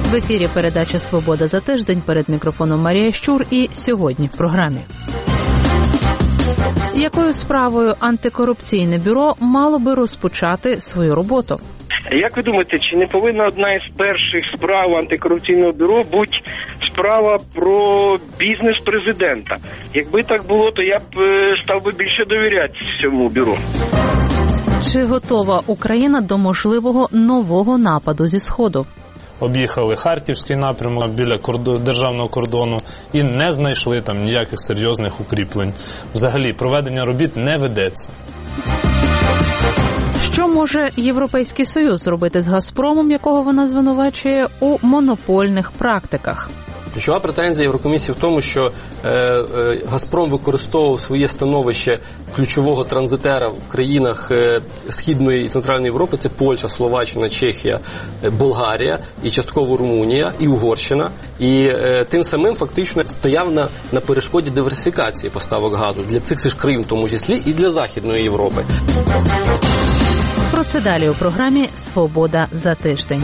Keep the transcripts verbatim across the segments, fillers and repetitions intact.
В ефірі передача «Свобода за тиждень», перед мікрофоном Марія Щур, і сьогодні в програмі. Якою справою антикорупційне бюро мало би розпочати свою роботу? Як ви думаєте, чи не повинна одна із перших справ антикорупційного бюро бути справа про бізнес президента? Якби так було, то я б став би більше довіряти цьому бюро. Чи готова Україна до можливого нового нападу зі Сходу? Об'їхали Харківський напрямок біля кордону, державного кордону і не знайшли там ніяких серйозних укріплень. Взагалі, проведення робіт не ведеться. Що може Європейський Союз зробити з «Газпромом», якого вона звинувачує у монопольних практиках? Ключова претензія Єврокомісії в тому, що е, е, «Газпром» використовував своє становище ключового транзитера в країнах е, Східної і Центральної Європи. Це Польща, Словаччина, Чехія, е, Болгарія і частково Румунія і Угорщина. І е, тим самим фактично стояв на, на перешкоді диверсифікації поставок газу для цих ж країн, в тому числі і для Західної Європи. Про це далі у програмі «Свобода за тиждень».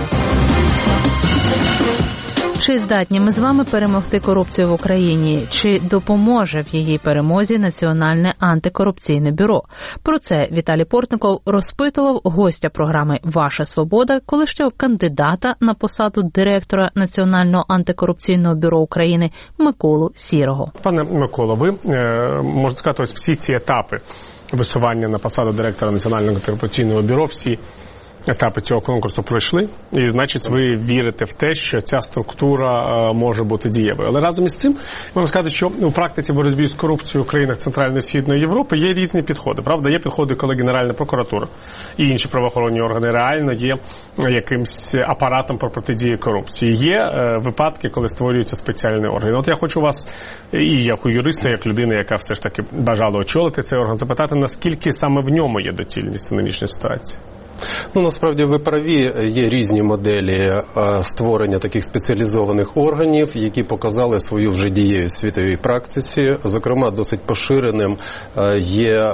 Чи здатні ми з вами перемогти корупцію в Україні? Чи допоможе в її перемозі Національне антикорупційне бюро? Про це Віталій Портников розпитував гостя програми «Ваша свобода», колишнього кандидата на посаду директора Національного антикорупційного бюро України Миколу Сірого. Пане Миколо, ви, можете сказати, ось всі ці етапи висування на посаду директора Національного антикорупційного бюро, всі етапи цього конкурсу пройшли, і, значить, ви вірите в те, що ця структура е, може бути дієвою. Але разом із цим, можна сказати, що у практиці боротьби з корупцією в країнах Центральної і Східної Європи є різні підходи. Правда, є підходи, коли Генеральна прокуратура і інші правоохоронні органи реально є якимсь апаратом по протидії корупції. Є е, випадки, коли створюються спеціальні органи. От я хочу вас, і як у юриста, як людина, яка все ж таки бажала очолити цей орган, запитати, наскільки саме в ньому є доцільність у нинішній ситуації? Ну, насправді, ви праві, є різні моделі створення таких спеціалізованих органів, які показали свою вже дієвість в світовій практиці. Зокрема, досить поширеним є,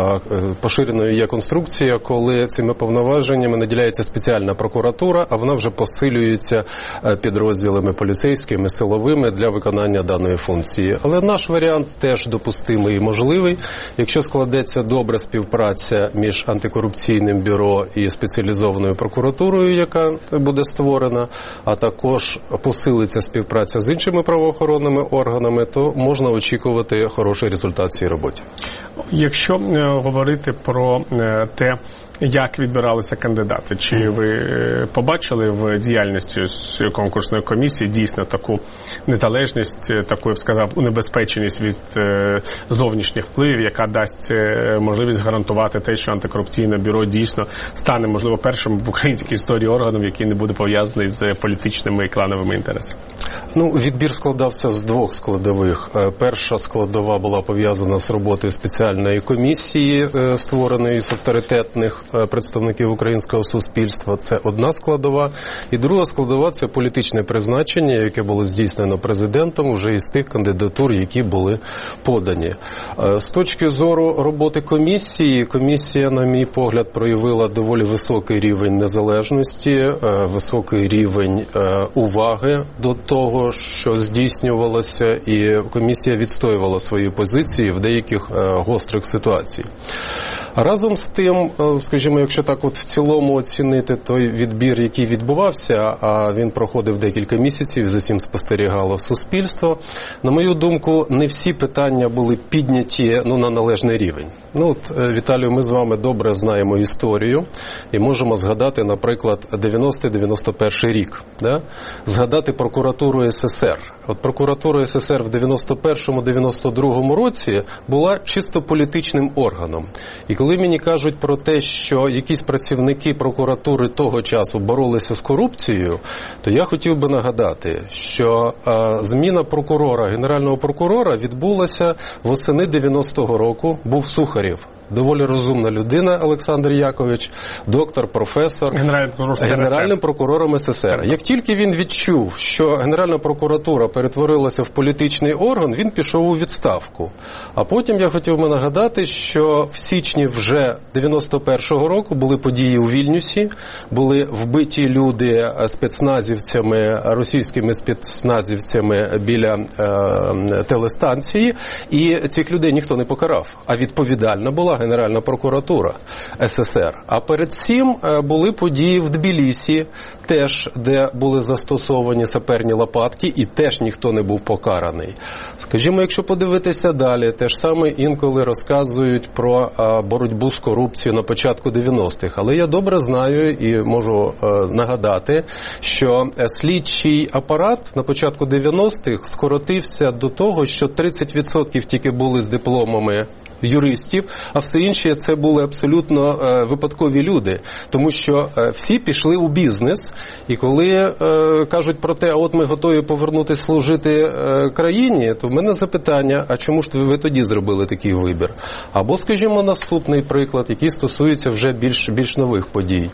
поширеною є конструкція, коли цими повноваженнями наділяється спеціальна прокуратура, а вона вже посилюється підрозділами поліцейськими, силовими для виконання даної функції. Але наш варіант теж допустимий і можливий. Якщо складеться добра співпраця між антикорупційним бюро і спеціалізованою прокуратурою, яка буде створена, а також посилиться співпраця з іншими правоохоронними органами, то можна очікувати хороший результат в цій роботі. Якщо е, говорити про е, те, як відбиралися кандидати, чи ви е, побачили в діяльності конкурсної комісії дійсно таку незалежність, таку, я б сказав, унебезпеченість від е, зовнішніх впливів, яка дасть е, можливість гарантувати те, що антикорупційне бюро дійсно стане, можливо, першим в українській історії органом, який не буде пов'язаний з політичними і клановими інтересами? Ну, відбір складався з двох складових. Перша складова була пов'язана з роботою спеціальної комісії, створеної з авторитетних представників українського суспільства. Це одна складова. І друга складова – це політичне призначення, яке було здійснено президентом вже із тих кандидатур, які були подані. З точки зору роботи комісії, комісія, на мій погляд, проявила доволі високий рівень незалежності, високий рівень уваги до того, що здійснювалося, і комісія відстоювала свої позиції в деяких гострих ситуаціях. Разом з тим, скажімо, якщо так от в цілому оцінити той відбір, який відбувався, а він проходив декілька місяців, за цим спостерігало суспільство, на мою думку, не всі питання були підняті ну, на належний рівень. Ну, от, Віталію, ми з вами добре знаємо історію і можемо згадати, наприклад, дев'яносто-дев'яносто перший рік. Да? Згадати прокуратуру СССР. От прокуратура СССР в дев'яносто першому - дев'яносто другому році була чисто політичним органом. І коли мені кажуть про те, що якісь працівники прокуратури того часу боролися з корупцією, то я хотів би нагадати, що а, зміна прокурора, генерального прокурора відбулася восени дев'яностого року, був Сухарєв. доволі розумна людина, Олександр Якович, доктор, професор, Генеральним прокурором, Генеральним прокурором СССР. Як тільки він відчув, що Генеральна прокуратура перетворилася в політичний орган, він пішов у відставку. А потім я хотів би нагадати, що в січні вже дев'яносто першого року були події у Вільнюсі, були вбиті люди спецназівцями, російськими спецназівцями біля е, телестанції, і цих людей ніхто не покарав. А відповідальна була Генеральна прокуратура СССР. А перед цим були події в Тбілісі, теж, де були застосовані саперні лопатки, і теж ніхто не був покараний. Скажімо, якщо подивитися далі, те ж саме інколи розказують про а, боротьбу з корупцією на початку дев'яностих. Але я добре знаю і можу а, нагадати, що слідчий апарат на початку дев'яностих скоротився до того, що тридцять відсотків тільки були з дипломами юристів, а все інше це були абсолютно е, випадкові люди. Тому що е, всі пішли у бізнес, і коли е, кажуть про те, а от ми готові повернутися служити е, країні, то в мене запитання, а чому ж ви тоді зробили такий вибір? Або, скажімо, наступний приклад, який стосується вже більш, більш нових подій.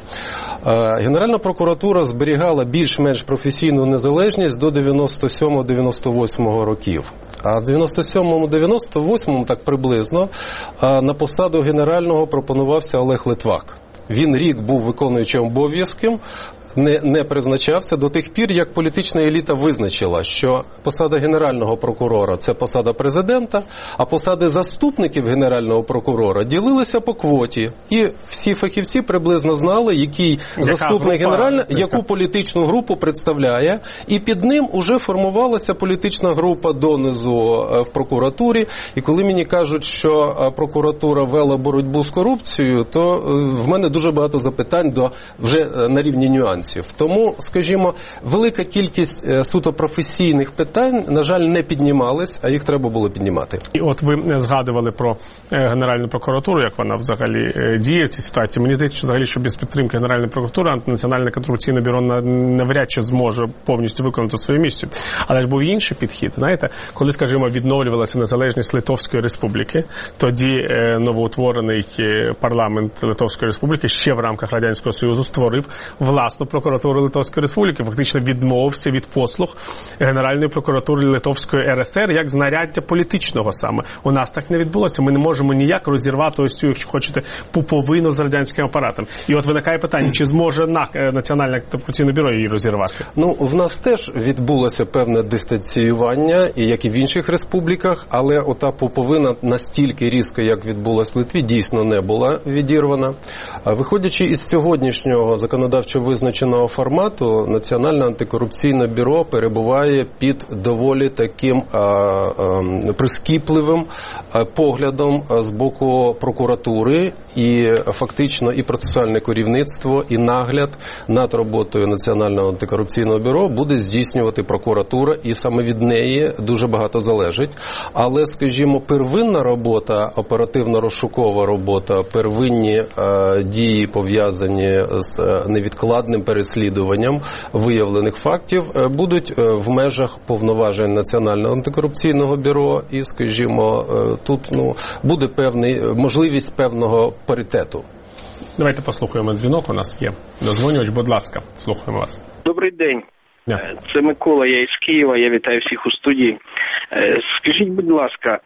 Е, Генеральна прокуратура зберігала більш-менш професійну незалежність до дев'яносто сьомого дев'яносто восьмого років. А в дев'яносто сьомому дев'яносто восьмому, так приблизно, на посаду генерального пропонувався Олег Литвак. Він рік був виконуючим обов'язком, не, не призначався до тих пір, як політична еліта визначила, що посада генерального прокурора – це посада президента, а посади заступників генерального прокурора ділилися по квоті. І всі фахівці приблизно знали, який Яка заступник генерального, яку політичну групу представляє, і під ним уже формувалася політична група донизу в прокуратурі. І коли мені кажуть, що прокуратура вела боротьбу з корупцією, то в мене дуже багато запитань до вже на рівні нюансів. Тому, скажімо, велика кількість суто професійних питань, на жаль, не піднімались, а їх треба було піднімати. І от ви згадували про Генеральну прокуратуру, як вона взагалі діє в цій ситуації. Мені здається, що взагалі, що без підтримки Генеральної прокуратури Національне антикорупційне бюро навряд чи зможе повністю виконати свою місію. Але ж був інший підхід. Знаєте, коли, скажімо, відновлювалася незалежність Литовської Республіки, тоді новоутворений парламент Литовської Республіки ще в рамках Радянського Союзу створив власну прокуратуру Литовської Республіки, фактично відмовився від послуг Генеральної прокуратури Литовської РСР як знаряддя політичного саме. У нас так не відбулося. Ми не можемо ніяк розірвати ось цю, якщо хочете, пуповину з радянським апаратом. І от виникає питання, чи зможе Національне антикорупційне бюро її розірвати? Ну, в нас теж відбулося певне дистанціювання, і як і в інших республіках, але ота пуповина настільки різко, як відбулась в Литві, дійсно не була відірвана. Виходячи із сьогоднішнього законодавчо визначеного формату, Національне антикорупційне бюро перебуває під доволі таким а, а, прискіпливим а, поглядом з боку прокуратури, і фактично і процесуальне керівництво, і нагляд над роботою Національного антикорупційного бюро буде здійснювати прокуратура, і саме від неї дуже багато залежить. Але, скажімо, первинна робота, оперативно-розшукова робота, первинні а, дії, пов'язані з невідкладним переслідуванням виявлених фактів, будуть в межах повноважень Національного антикорупційного бюро, і, скажімо, тут ну, буде певний, можливість певного паритету. Давайте послухаємо дзвінок, у нас є дозвонювач, будь ласка, слухаємо вас. Добрий день. Yeah. Це Микола, я із Києва, я вітаю всіх у студії. Скажіть, будь ласка,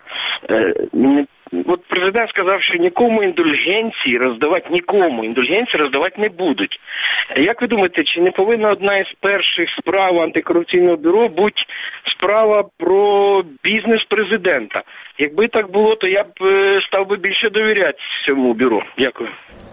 от президент сказав, що нікому індульгенції роздавати, нікому індульгенції роздавати не будуть. Як ви думаєте, чи не повинна одна із перших справ антикорупційного бюро бути справа про бізнес президента? Якби так було, то я б став би більше довіряти цьому бюро. Дякую.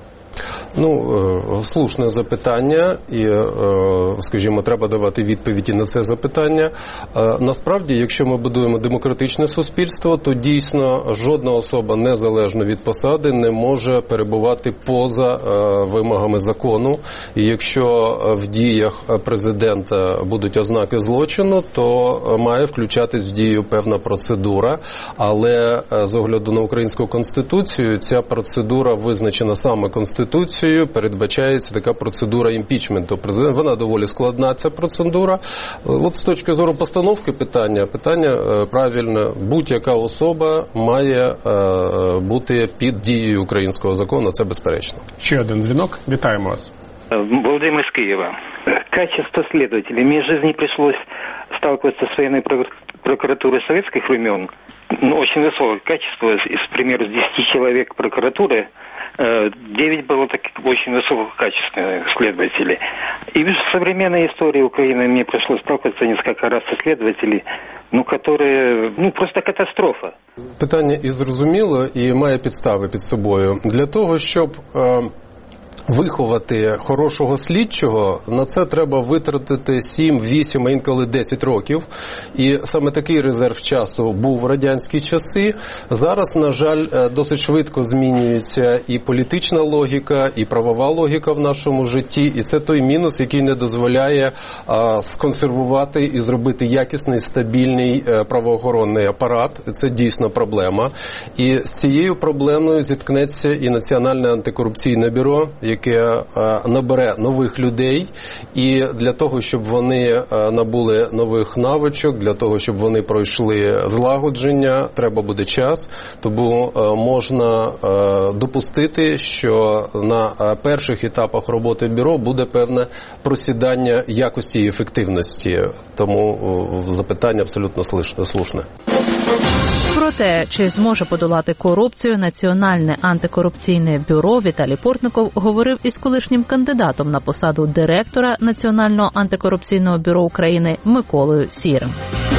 Ну, слушне запитання, і, скажімо, треба давати відповіді на це запитання. Насправді, якщо ми будуємо демократичне суспільство, то дійсно жодна особа, незалежно від посади, не може перебувати поза вимогами закону. І якщо в діях президента будуть ознаки злочину, то має включатись в дію певна процедура. Але з огляду на українську конституцію, ця процедура визначена саме Конституцією, Конституцією передбачається така процедура імпічменту президента. Вона доволі складна, ця процедура. От з точки зору постановки питання, питання правильне. Будь-яка особа має бути під дією українського закону, це безперечно. Ще один дзвінок. Вітаємо вас. Владимир из Киева. Качество следователей. Мне в жизни пришлось сталкиваться с военной прокуратурой советских времен. Ну, очень высокое качество. Из, к примеру, с десяти человек прокуратуры девять было таких очень высококачественных следователей. И в современной истории Украины мне пришлось сталкиваться несколько раз со следователями, ну, которые, ну, просто катастрофа. Питання і зрозуміло, і має підстави під собою. Для того, щоб е, виховати хорошого слідчого, на це треба витратити сім, вісім, а інколи десять років. І саме такий резерв часу був в радянські часи. Зараз, на жаль, досить швидко змінюється і політична логіка, і правова логіка в нашому житті. І це той мінус, який не дозволяє а, сконсервувати і зробити якісний, стабільний а, правоохоронний апарат. Це дійсно проблема. І з цією проблемою зіткнеться і Національне антикорупційне бюро, яке набере нових людей, і для того, щоб вони набули нових навичок, для того, щоб вони пройшли злагодження, треба буде час, тому можна допустити, що на перших етапах роботи бюро буде певне просідання якості і ефективності, тому запитання абсолютно слушне. Про те, чи зможе подолати корупцію Національне антикорупційне бюро, Віталій Портников говорив із колишнім кандидатом на посаду директора Національного антикорупційного бюро України Миколою Сірим.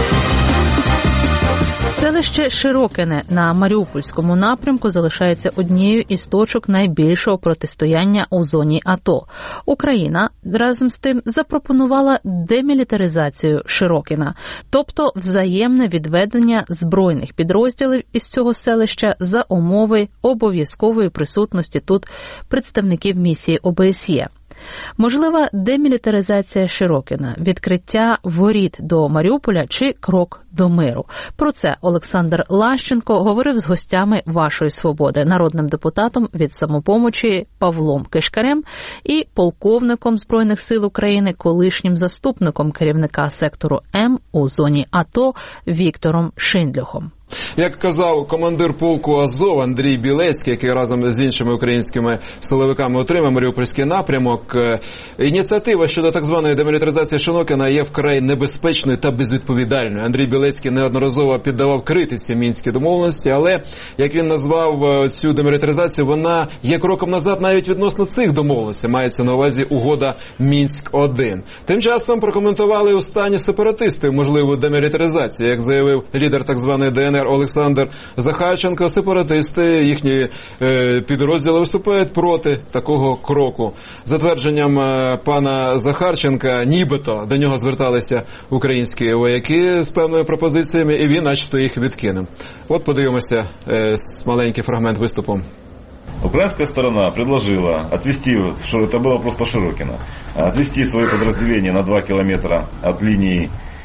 Селище Широкине на Маріупольському напрямку залишається однією із точок найбільшого протистояння у зоні АТО. Україна разом з тим запропонувала демілітаризацію Широкина, тобто взаємне відведення збройних підрозділів із цього селища за умови обов'язкової присутності тут представників місії О Б С Є. Можлива демілітаризація Широкина, відкриття воріт до Маріуполя чи крок до миру. Про це Олександр Лащенко говорив з гостями «Вашої свободи», народним депутатом від «Самопомочі» Павлом Кишкарем і полковником Збройних сил України, колишнім заступником керівника сектору М у зоні АТО Віктором Шиндлюхом. Як казав командир полку Азов Андрій Білецький, який разом з іншими українськими силовиками отримав Маріупольський напрямок, ініціатива щодо так званої демілітаризації Широкина є вкрай небезпечною та безвідповідальною. Андрій Білецький неодноразово піддавав критиці мінські домовленості, але, як він назвав цю демілітаризацію, вона є кроком назад навіть відносно цих домовленостей. Мається на увазі угода Мінськ один. Тим часом прокоментували останні сепаратисти можливу демілітаризацію. Як заявив лідер так званої Де Ен Ер Олександр Захарченко, сепаратисти, їхні е, підрозділи виступають проти такого кроку. За твердженням е, пана Захарченка, нібито до нього зверталися українські вояки з певними пропозиціями, і він начебто їх відкинув. От подивимося е, маленький фрагмент виступу. Украинская сторона предложила отвести, что это был вопрос по Широкино, отвести свои подразделения на два километра от линии,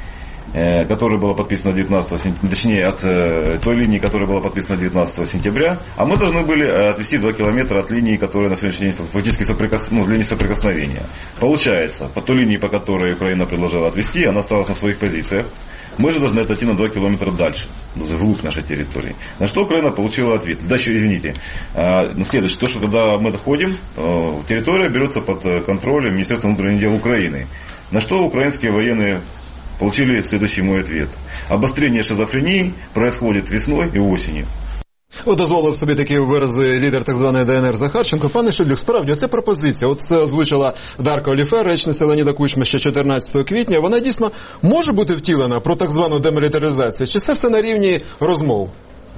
которая была подписана девятнадцатого сентября, точнее, от той линии, которая была подписана девятнадцатого сентября, а мы должны были отвести два километра от линии, которая на сегодняшний день фактически соприкос... ну, для несоприкосновения. Получается, по той линии, по которой Украина предложила отвести, она осталась на своих позициях. Мы же должны отойти на два километра дальше, вглубь нашей территории. На что Украина получила ответ. Дальше, извините, на следующее, то, что когда мы доходим, территория берется под контролем Министерства внутренних дел Украины. На что украинские военные получили следующий мой ответ. Обострение шизофрении происходит весной и осенью. От дозволив собі такі вирази лідер так званої Де Ен Ер Захарченко. Пане Шиндлюх, справді, це пропозиція. От це озвучила Дарка Оліфер, речниця Леоніда Кучми ще чотирнадцятого квітня. Вона дійсно може бути втілена про так звану демілітаризацію? Чи це все на рівні розмов?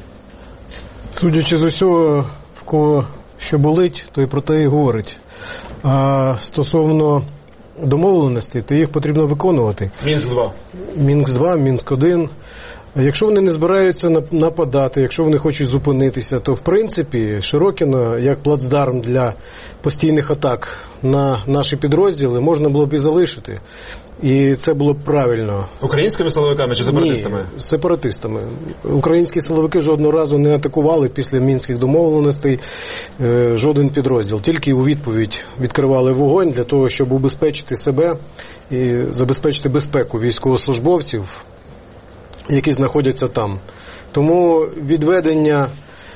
Судячи з усього, в кого що болить, то і про те і говорить. А стосовно домовленостей, то їх потрібно виконувати. Мінськ два. Мінськ два, Мінськ один. Якщо вони не збираються нападати, якщо вони хочуть зупинитися, то в принципі Широкино як плацдарм для постійних атак на наші підрозділи можна було б і залишити. І це було б правильно. Українськими силовиками чи сепаратистами? Ні, сепаратистами. Українські силовики жодного разу не атакували після мінських домовленостей е, жоден підрозділ. Тільки у відповідь відкривали вогонь для того, щоб убезпечити себе і забезпечити безпеку військовослужбовців, які знаходяться там. Тому відведення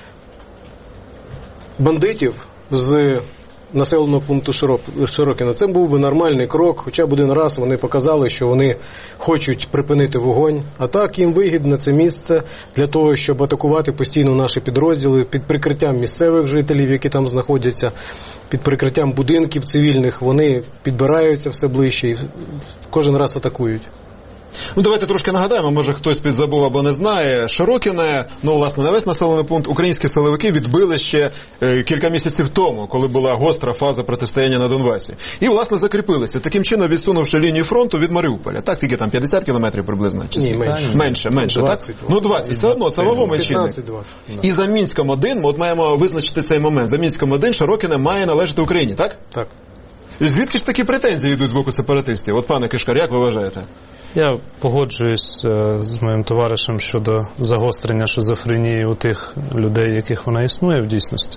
бандитів з населеного пункту Широкино, це був би нормальний крок, хоча б один раз вони показали, що вони хочуть припинити вогонь. А так їм вигідно це місце для того, щоб атакувати постійно наші підрозділи під прикриттям місцевих жителів, які там знаходяться, під прикриттям будинків цивільних, вони підбираються все ближче і кожен раз атакують. Ну, давайте трошки нагадаємо, може хтось підзабув або не знає. Широкине, ну, власне, не весь населений пункт, українські силовики відбили ще е, кілька місяців тому, коли була гостра фаза протистояння на Донбасі. І, власне, закріпилися, таким чином відсунувши лінію фронту від Маріуполя. Так, скільки там, п'ятдесят кілометрів приблизно? Чи Ні, менше. Менше, менше, двадцять, так? Ну, двадцять, все одно, це вагомий чинник. І за Мінськом один, от маємо визначити цей момент, за Мінськом один Широкине має належати Україні, так? Так. І звідки ж такі претензії йдуть з боку сепаратистів? От, пане Кишкар, як ви вважаєте? Я погоджуюсь з моїм товаришем щодо загострення шизофренії у тих людей, яких вона існує в дійсності.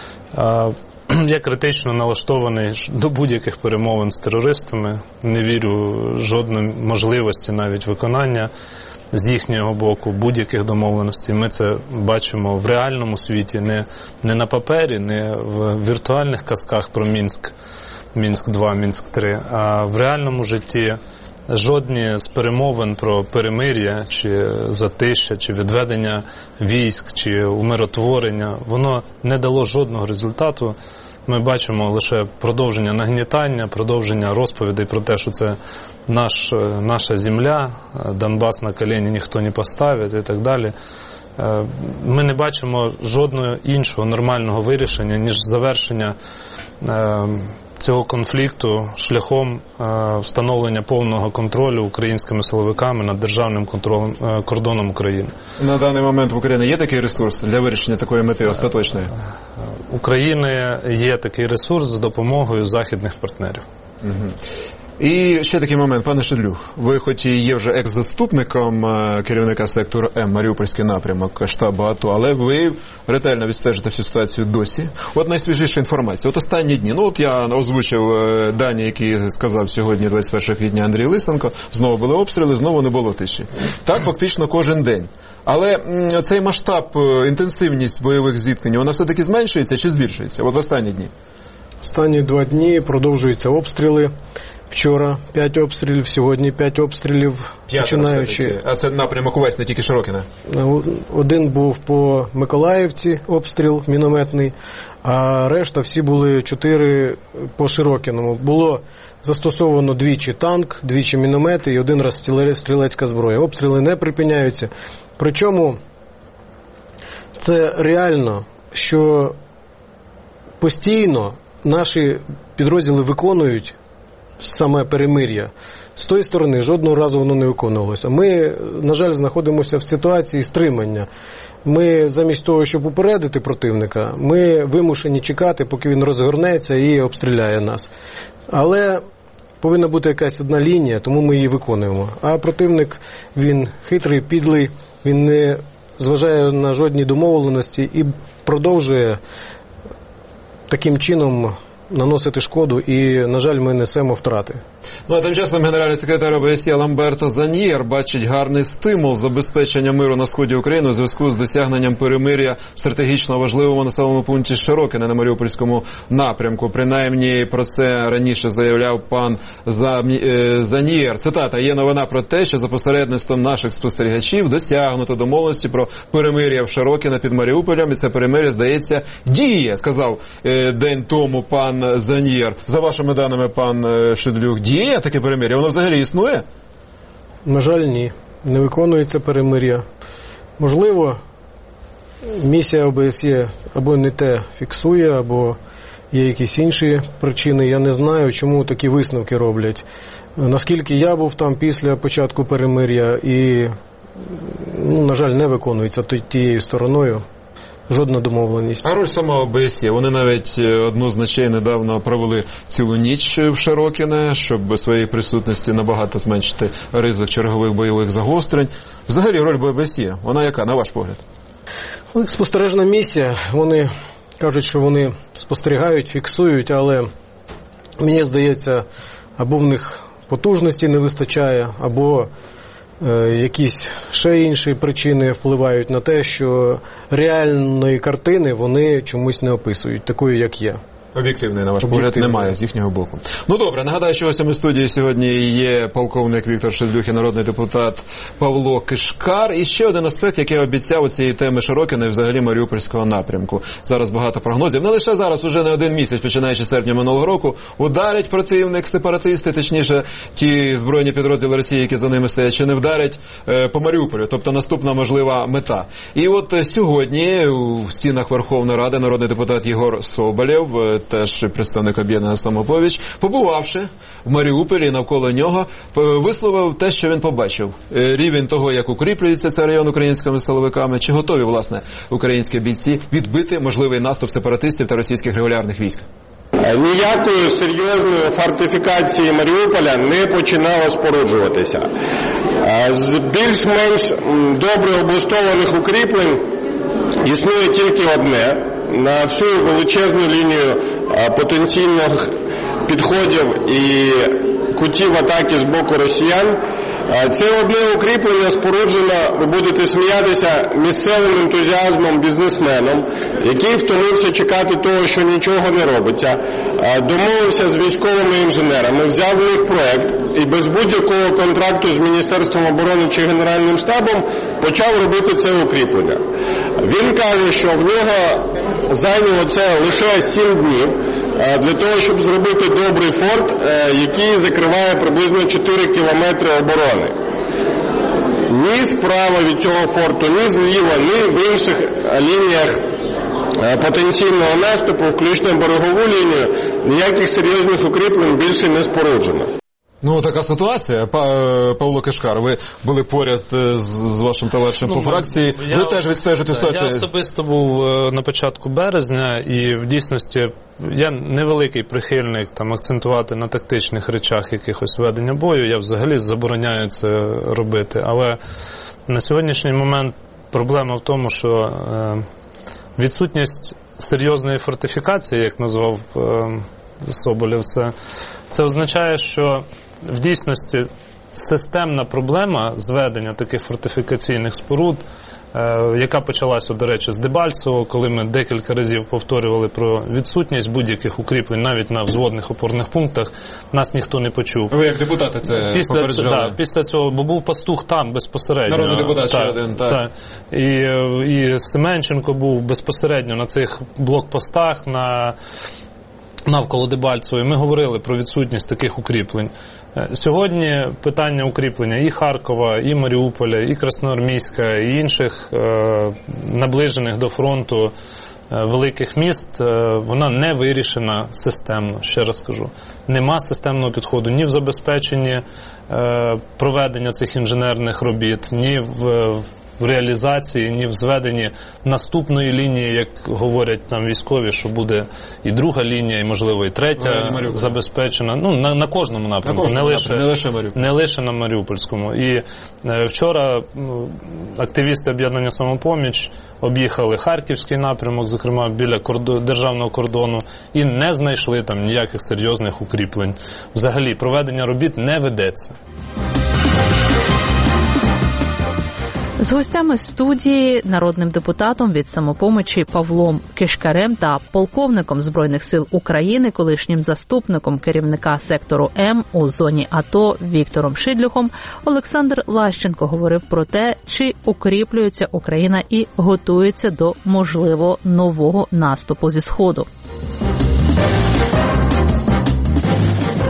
Я критично налаштований до будь-яких перемовин з терористами. Не вірю жодної можливості навіть виконання з їхнього боку будь-яких домовленостей. Ми це бачимо в реальному світі, не, не на папері, не в віртуальних казках про Мінськ, Мінськ два, Мінськ три, а в реальному житті. Жодні з перемовин про перемир'я, чи затища, чи відведення військ, чи умиротворення, воно не дало жодного результату. Ми бачимо лише продовження нагнітання, продовження розповідей про те, що це наш, наша земля, Донбас на коліні ніхто не поставить і так далі. Ми не бачимо жодного іншого нормального вирішення, ніж завершення цього конфлікту шляхом е, встановлення повного контролю українськими силовиками над державним контролем, е, кордоном України. На даний момент в Україні є такий ресурс для вирішення такої мети остаточної? У України є такий ресурс з допомогою західних партнерів. Угу. І ще такий момент, пане Шедлюг, ви хоч і є вже екс-заступником керівника сектору М, Маріупольський напрямок штабу АТО, але ви ретельно відстежите всю ситуацію досі. От найсвіжіша інформація. От останні дні, ну от я озвучив дані, які сказав сьогодні, двадцять першого квітня, Андрій Лисенко, знову були обстріли, знову не було тиші. Так фактично кожен день. Але цей масштаб, інтенсивність бойових зіткнень, вона все-таки зменшується чи збільшується? От в останні дні. Останні два дні продовжуються обстріли. Вчора п'ять обстрілів, сьогодні п'ять обстрілів, починаючи. А це напрямок увесь, не тільки Широкине? Один був по Миколаївці, обстріл мінометний, а решта всі були чотири по Широкиному. Було застосовано двічі танк, двічі міномети і один раз стрілецька зброя. Обстріли не припиняються. Причому це реально, що постійно наші підрозділи виконують саме перемир'я. З тої сторони жодного разу воно не виконувалося. Ми, на жаль, знаходимося в ситуації стримання. Ми замість того, щоб упередити противника, ми вимушені чекати, поки він розгорнеться і обстріляє нас. Але повинна бути якась одна лінія, тому ми її виконуємо. А противник, він хитрий, підлий, він не зважає на жодні домовленості і продовжує таким чином наносити шкоду, і, на жаль, ми несемо втрати. Ну, а тим часом генеральний секретар ОБСЄ Ламберто Заньєр бачить гарний стимул забезпечення миру на сході України у зв'язку з досягненням перемир'я в стратегічно важливому населеному пункті Широкине на Маріупольському напрямку. Принаймні, про це раніше заявляв пан Заньєр. Цитата: «Є новина про те, що за посередництвом наших спостерігачів досягнуто домовленості про перемир'я в Широкине під Маріуполем, і це перемир'я, здається, діє», сказав день тому пан Заньєр. За вашими даними, пан Шедлюг, діє таке перемир'я? Воно взагалі існує? На жаль, ні. Не виконується перемир'я. Можливо, місія ОБСЄ або не те фіксує, або є якісь інші причини. Я не знаю, чому такі висновки роблять. Наскільки я був там після початку перемир'я і ну, на жаль, не виконується тією стороною. Жодна домовленість. А роль самого ОБСЄ? Вони навіть одну з ночей недавно провели цілу ніч в Широкине, щоб своєї присутності набагато зменшити ризик чергових бойових загострень. Взагалі роль ОБСЄ, вона яка, на ваш погляд? Спостережна місія. Вони кажуть, що вони спостерігають, фіксують, але мені здається, або в них потужності не вистачає, або е, якісь ще інші причини впливають на те, що реальної картини вони чомусь не описують, такою, як є. Об'єктивної, на ваш погляд, немає з їхнього боку. Ну добре, нагадаю, що ось у студії сьогодні є полковник Віктор Шельдюх і народний депутат Павло Кишкар. І ще один аспект, який я обіцяв у цієї теми Широкина і взагалі Маріупольського напрямку. Зараз багато прогнозів. Не лише зараз, уже не один місяць, починаючи з серпня минулого року, ударять противник, сепаратисти, точніше ті збройні підрозділи Росії, які за ними стоять, чи не вдарять е, по Маріуполю. Тобто наступна можлива мета. І от сьогодні у стінах Верховної Ради народний депутат Єгор Соболєв, теж представник об'єднання «Самопоміч», побувавши в Маріуполі, навколо нього, висловив те, що він побачив. Рівень того, як укріплюється цей район українськими силовиками, чи готові, власне, українські бійці відбити можливий наступ сепаратистів та російських регулярних військ? Ніякої серйозної фортифікації Маріуполя не починало споруджуватися. З більш-менш добре облаштованих укріплень існує тільки одне. На всю величезну лінію потенційних підходів і кутів атаки з боку росіян. Це одне укріплення споруджено, ви будете сміятися, місцевим ентузіазмом бізнесменом, який втомився чекати того, що нічого не робиться, домовився з військовими інженерами, взяв в них проект і без будь-якого контракту з Міністерством оборони чи Генеральним штабом почав робити це укріплення. Він каже, що в нього зайняло це лише сім днів для того, щоб зробити добрий форт, який закриває приблизно чотири кілометри оборони. Ні справа від цього форту, ні зліва, ні в інших лініях потенційного наступу, включно берегову лінію, ніяких серйозних укріплень більше не споруджено. Ну, така ситуація. Павло Кишкар, ви були поряд з, з вашим товаришем ну, по фракції. Я, ви теж відстежите ситуацію. Я особисто був на початку березня, і в дійсності я невеликий прихильник там акцентувати на тактичних речах якихось ведення бою. Я взагалі забороняю це робити. Але на сьогоднішній момент проблема в тому, що е, відсутність серйозної фортифікації, як назвав е, Соболєв, це, це означає, що в дійсності системна проблема зведення таких фортифікаційних споруд, е, яка почалася, до речі, з Дебальцевого, коли ми декілька разів повторювали про відсутність будь-яких укріплень, навіть на взводних опорних пунктах, нас ніхто не почув. Ви як депутати це після попереджали? Так, після цього, бо був пастух там безпосередньо. Народний депутат ще один, так. так. І, і Семенченко був безпосередньо на цих блокпостах, на навколо Дебальцевої. Ми говорили про відсутність таких укріплень. Сьогодні питання укріплення і Харкова, і Маріуполя, і Красноармійська, і інших е, наближених до фронту е, великих міст, е, вона не вирішена системно, ще раз скажу. Нема системного підходу ні в забезпеченні е, проведення цих інженерних робіт, ні в в реалізації, ні в зведенні наступної лінії, як говорять нам військові, що буде і друга лінія, і, можливо, і третя забезпечена. Ну, на, на кожному напрямку, на кожному не, лише, не, лише не лише на Маріупольському. І е, вчора ну, активісти об'єднання «Самопоміч» об'їхали Харківський напрямок, зокрема, біля кордо, державного кордону, і не знайшли там ніяких серйозних укріплень. Взагалі, проведення робіт не ведеться. З гостями студії, народним депутатом від «Самопомочі» Павлом Кишкарем та полковником Збройних сил України, колишнім заступником керівника сектору М у зоні АТО Віктором Шидлюхом, Олександр Лащенко говорив про те, чи укріплюється Україна і готується до можливо нового наступу зі Сходу.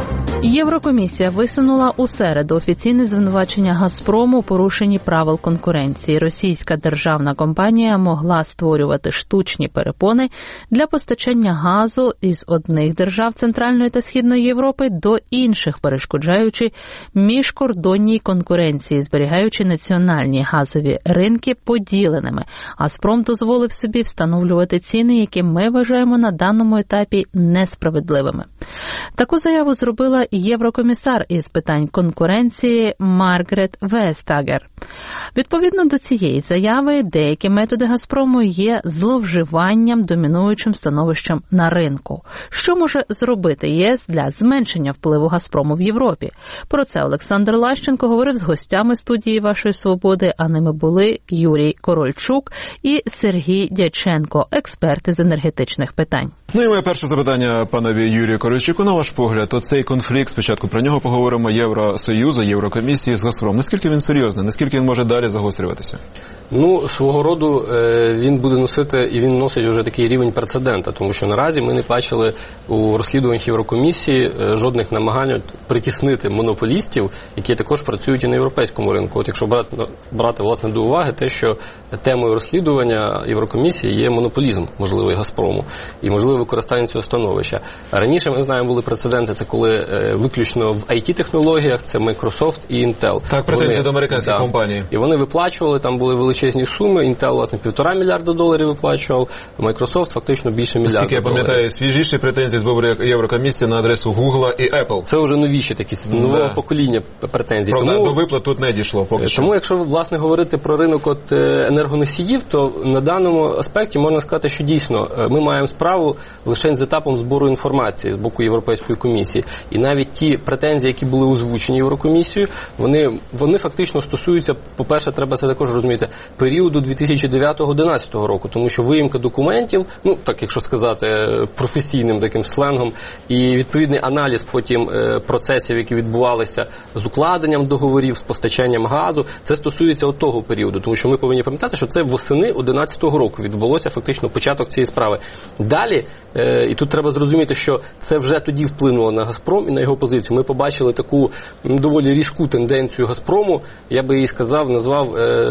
Єврокомісія висунула у середу офіційне звинувачення «Газпрому» у порушенні правил конкуренції. Російська державна компанія могла створювати штучні перепони для постачання газу із одних держав Центральної та Східної Європи до інших, перешкоджаючи міжкордонній конкуренції, зберігаючи національні газові ринки поділеними. «Газпром» дозволив собі встановлювати ціни, які ми вважаємо на даному етапі несправедливими. Таку заяву зробила єврокомісар із питань конкуренції Маргарет Вестагер. Відповідно до цієї заяви, деякі методи «Газпрому» є зловживанням домінуючим становищем на ринку. Що може зробити ЄС для зменшення впливу «Газпрому» в Європі? Про це Олександр Лащенко говорив з гостями студії «Вашої свободи», а ними були Юрій Корольчук і Сергій Дяченко, експерти з енергетичних питань. Ну і моє перше запитання панові Юрію Корольчуку. На ваш погляд, оцей конфлікт, спочатку про нього поговоримо, Євросоюзу, Єврокомісії з «Газпромом». Наскільки він серйозний? Наскільки він може далі загострюватися? Ну, свого роду він буде носити, і він носить вже такий рівень прецедента, тому що наразі ми не бачили у розслідуваннях Єврокомісії жодних намагань притіснити монополістів, які також працюють і на європейському ринку. От якщо брати, брати власне до уваги те, що темою розслідування Єврокомісії є монополізм, можливий «Газпрому», і можливе використання цього становища. Раніше, ми знаємо, були прецеденти, це коли виключно в ай ті-технологіях, це Microsoft і Intel. Так, претензії до американських да, компаній. І вони виплачували, там були величезні суми, Intel, власне, півтора мільярда доларів виплачував, Microsoft фактично більше мільярда доларів. Наскільки я пам'ятаю, свіжіші претензії з боку Єврокомісії на адресу Google і Apple. Це вже новіші такі, нового да. покоління претензій. Правда, тому, до виплат тут не дійшло поки що. Тому, якщо, власне, говорити про ринок от енергоносіїв, то на даному аспекті можна сказати, що дійсно ми маємо справу лише з етапом збору інформації з боку Європейської комісії. І навіть ті претензії, які були озвучені Єврокомісією, вони, вони фактично стосуються, по-перше, треба це також розуміти, періоду дві тисячі дев'ятого - дві тисячі одинадцятого року, тому що виїмка документів, ну, так якщо сказати професійним таким сленгом, і відповідний аналіз потім процесів, які відбувалися з укладенням договорів, з постачанням газу, це стосується от того періоду, тому що ми повинні пам'ятати, що це восени дві тисячі одинадцятого року відбулося фактично початок цієї справи. Далі, і тут треба зрозуміти, що це вже тоді вплинуло на «Газпром» і на його позицію. Ми побачили таку доволі різку тенденцію «Газпрому», я би її сказав, назвав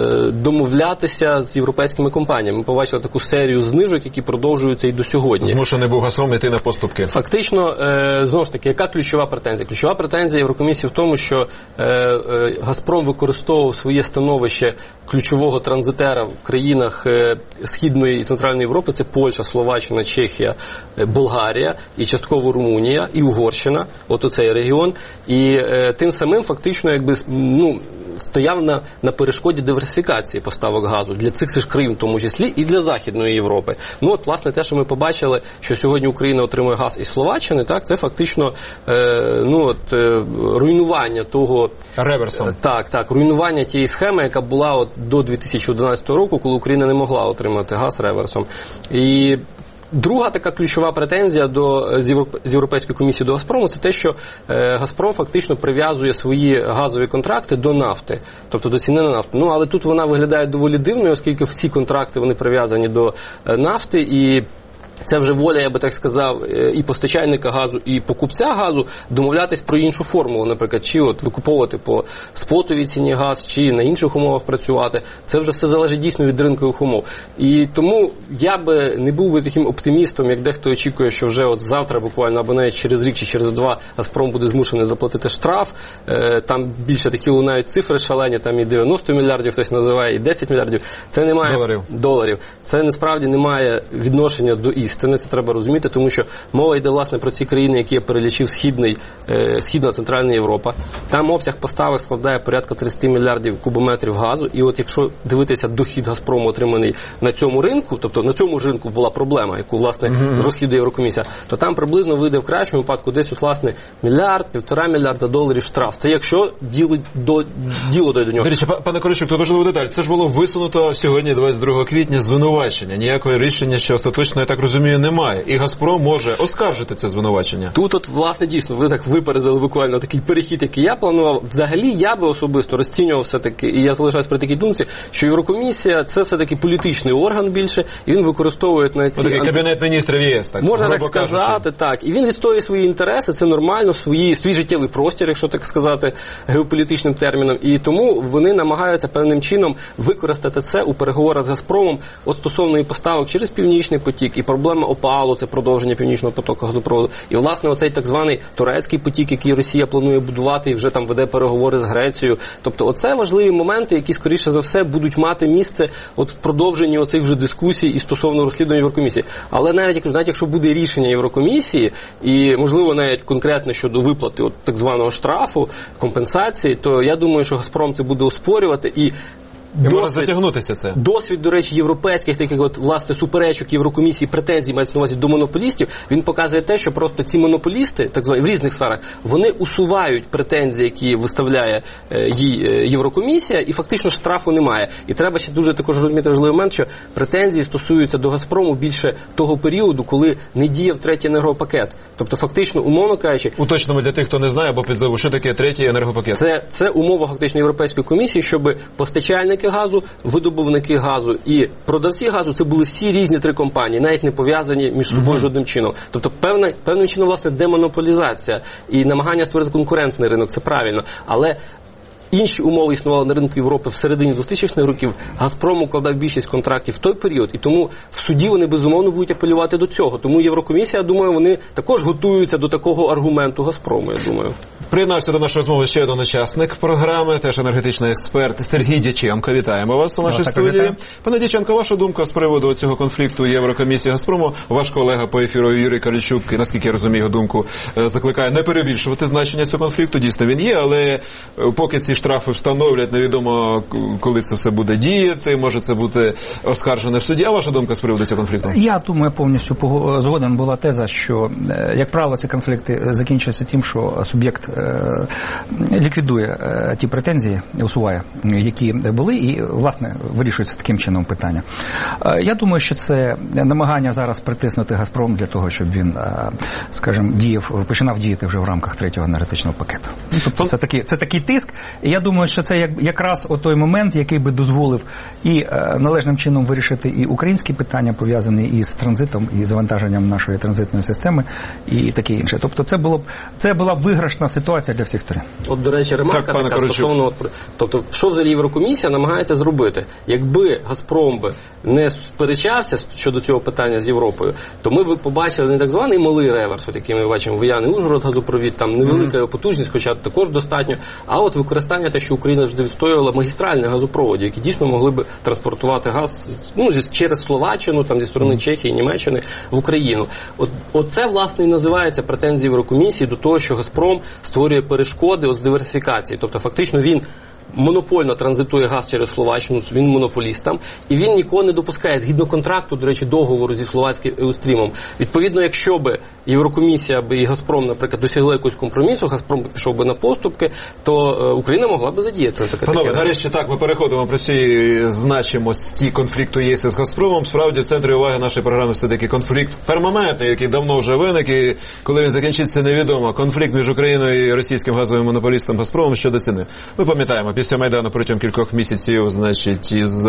домовлятися з європейськими компаніями. Ми побачили таку серію знижок, які продовжуються і до сьогодні. Змушений був «Газпром» йти на поступки. Фактично, знову ж таки, яка ключова претензія? Ключова претензія Єврокомісії в тому, що «Газпром» використовував своє становище ключового транзитера в країнах Східної і Центральної Європи, це Польща, Словаччина, Чехія, Болгарія і частково Румунія і Угорщина, от оцей регіон, і е, тим самим фактично якби, ну, стояв на, на перешкоді диверсифікації поставок газу для цих ж країн, в тому числі і для Західної Європи. Ну от, власне, те, що ми побачили, що сьогодні Україна отримує газ із Словаччини, так, це фактично е, ну, от, е, руйнування того... Реверсом. Е, так, так, руйнування тієї схеми, яка була от до дві тисячі одинадцятого року, коли Україна не могла отримати газ реверсом. І друга така ключова претензія до, з Європейської комісії до «Газпрому» – це те, що е, «Газпром» фактично прив'язує свої газові контракти до нафти, тобто до ціни на нафту. Ну, але тут вона виглядає доволі дивною, оскільки всі контракти вони прив'язані до е, нафти, і це вже воля, я би так сказав, і постачальника газу, і покупця газу домовлятись про іншу формулу, наприклад, чи от викуповувати по спотовій ціні газ, чи на інших умовах працювати. Це вже все залежить дійсно від ринкових умов. І тому я би не був би таким оптимістом, як дехто очікує, що вже от завтра буквально, або навіть через рік чи через два «Газпром» буде змушений заплатити штраф. Там більше такі лунають цифри шалені, там і дев'яносто мільярдів хтось називає, і десять мільярдів. Це не має доларів. доларів. Це насправді не має відношення до істини, це треба розуміти, тому що мова йде, власне, про ці країни, які я перелічив, Східний, е, Східна Центральна Європа. Там обсяг поставок складає порядка тридцять мільярдів кубометрів газу, і от якщо дивитися дохід «Газпрому», отриманий на цьому ринку, тобто на цьому ж ринку була проблема, яку, власне, mm-hmm. розслідує Єврокомісія, то там приблизно вийде в кращому випадку десь, от, власне, мільярд, півтора мільярда доларів штраф. Це якщо діло, до, діло дойде до нього. До речі, пане Корольчук, тут важлива деталь. Це ж було висунуто сьогодні, двадцять другого квітня, звинувачення. Ніякого рішення, що остаточно, я так розумію, розумію, немає. І «Газпром» може оскаржити це звинувачення. Тут, от, власне, дійсно, ви так випередили буквально такий перехід, який я планував. Взагалі, я би особисто розцінював все-таки, і я залишаюсь при такій думці, що Єврокомісія – це все-таки політичний орган більше, і він використовує на ці... Такий Кабінет міністрів ЄС, так? Можна так сказати, так. І він відстоює свої інтереси, це нормально, свої, свій життєвий простір, якщо так сказати, геополітичним терміном. І тому вони намагаються певним чином використати це у переговорах з «Газпромом» от стосовно і поставок через Північний потік, і проблема ОПАЛу, це продовження Північного потоку газопроводу. І, власне, оцей так званий турецький потік, який Росія планує будувати і вже там веде переговори з Грецією. Тобто оце важливі моменти, які, скоріше за все, будуть мати місце от в продовженні оцих вже дискусій і стосовно розслідування Єврокомісії. Але навіть, навіть якщо буде рішення Єврокомісії, і, можливо, навіть конкретно щодо виплати от так званого штрафу, компенсації, то я думаю, що «Газпром» це буде оспорювати і Досвід, затягнутися це. Досвід, до речі, європейських таких от, власне, суперечок Єврокомісії, претензій, мається на увазі, до монополістів, він показує те, що просто ці монополісти, так звані, в різних сферах, вони усувають претензії, які виставляє е, їй е, Єврокомісія, і фактично штрафу немає. І треба ще дуже також розуміти важливий момент, що претензії стосуються до «Газпрому» більше того періоду, коли не діяв третій енергопакет. Тобто, фактично, умовно кажучи... Уточнимо для тих, хто не знає, або підзову, що таке третій енергопакет? Це, це умова, фактично, Європейської комісії, щоб постачальники газу, видобувники газу і продавці газу, це були всі різні три компанії, навіть не пов'язані між собою mm-hmm. жодним чином. Тобто певна, певним чином, власне, демонополізація і намагання створити конкурентний ринок, це правильно. Але інші умови існували на ринку Європи всередині двохтисячних років. «Газпром» укладав більшість контрактів в той період, і тому в суді вони, безумовно, будуть апелювати до цього. Тому Єврокомісія, я думаю, вони також готуються до такого аргументу «Газпрому», я думаю. Приєднався до нашої розмови ще один учасник програми, теж енергетичний експерт Сергій Дяченко. Вітаємо вас у нашій так, студії. вітаю. Пане Дяченко, ваша думка з приводу цього конфлікту Єврокомісії «Газпрому». Ваш колега по ефіру Юрій Каральчук, наскільки я розумію його думку, закликає не перебільшувати значення цього конфлікту. Дійсно, він є, але поки ці штрафи встановлять, невідомо, коли це все буде діяти, може це бути оскаржене в суді. А ваша думка з приводу цього конфлікту? Я думаю, повністю згоден була теза, що, як правило, ці конфлікти закінчуються тим, що суб'єкт ліквідує ті претензії, усуває, які були, і, власне, вирішується таким чином питання. Я думаю, що це намагання зараз притиснути «Газпром» для того, щоб він, скажімо, діяв, починав діяти вже в рамках третього енергетичного пакету. Тобто це такий, це такий тиск, і я думаю, що це якраз о той момент, який би дозволив і належним чином вирішити і українські питання, пов'язані із транзитом, і завантаженням нашої транзитної системи, і таке інше. Тобто це було б, це була б виграшна ситуація для всіх сторін. От, до речі, ремарка так, така стосовно, тобто, що взагалі Єврокомісія намагається зробити? Якби «Газпром» би не сперечався щодо цього питання з Європою, то ми б побачили не так званий малий реверс, от який ми бачимо в Яни Ужгород газопровід, там невелика його потужність, хоча також достатньо, а от використання те, що Україна завжди відстоювала, магістральних газопроводів, які дійсно могли б транспортувати газ, ну, через Словаччину, там зі сторони Чехії, Німеччини в Україну. От, от це, власне, і називається претензії Єврокомісії до того, що «Газпром» створює перешкоди з диверсифікації. Тобто, фактично, він монопольно транзитує газ через Словаччину, він монополіст там, і він нікого не допускає, згідно контракту, до речі, договору зі словацьким Еустрімом. Відповідно, якщо б Єврокомісія би і «Газпром», наприклад, досягли якогось компромісу, «Газпром» пішов би на поступки, то Україна могла би задіяти. Панове, нарешті так, ми переходимо про ці значимості конфлікту ЄС з «Газпромом». Справді, в центрі уваги нашої програми все-таки конфлікт перманентний, який давно вже виник, і коли він закінчиться, невідомо. Конфлікт між Україною і російським газовим монополістом «Газпромом» щодо ціни. Ми пам'ятаємо, після Майдану протягом кількох місяців, значить, із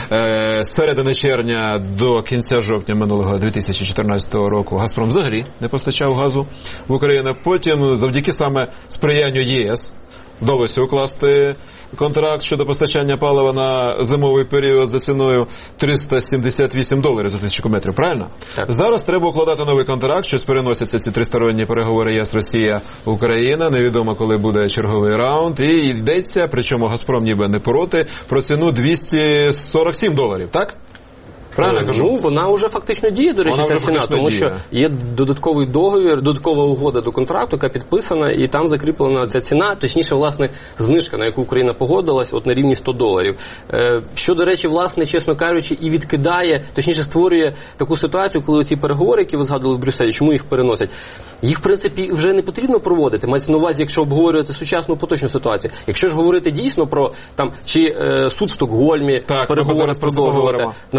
е, середини червня до кінця жовтня минулого дві тисячі чотирнадцятого року «Газпром» взагалі не постачав газу в Україну. Потім, завдяки саме сприянню ЄС, вдалося укласти контракт щодо постачання палива на зимовий період за ціною триста сімдесят вісім доларів за тисячу кубометрів, правильно? Так. Зараз треба укладати новий контракт, щось переносяться ці тристоронні переговори ЄС, Росія, Україна, невідомо, коли буде черговий раунд, і йдеться, причому «Газпром» ніби не проти, про ціну двісті сорок сім доларів, так? Правильно я кажу? Ну, вона вже фактично діє, до речі, вона ця ціна, тому діє. що є додатковий договір, додаткова угода до контракту, яка підписана, і там закріплена ця ціна, точніше, власне, знижка, на яку Україна погодилась, от на рівні сто доларів. Е, що, до речі, власне, чесно кажучи, і відкидає, точніше, створює таку ситуацію, коли ці переговори, які ви згадували в Брюсселі, чому їх переносять? Їх, в принципі, вже не потрібно проводити. Мається на увазі, якщо обговорювати сучасну поточну ситуацію. Якщо ж говорити дійсно про там чи е, суд в Стокгольмі, так, переговори продовжувати, наприклад, можливо,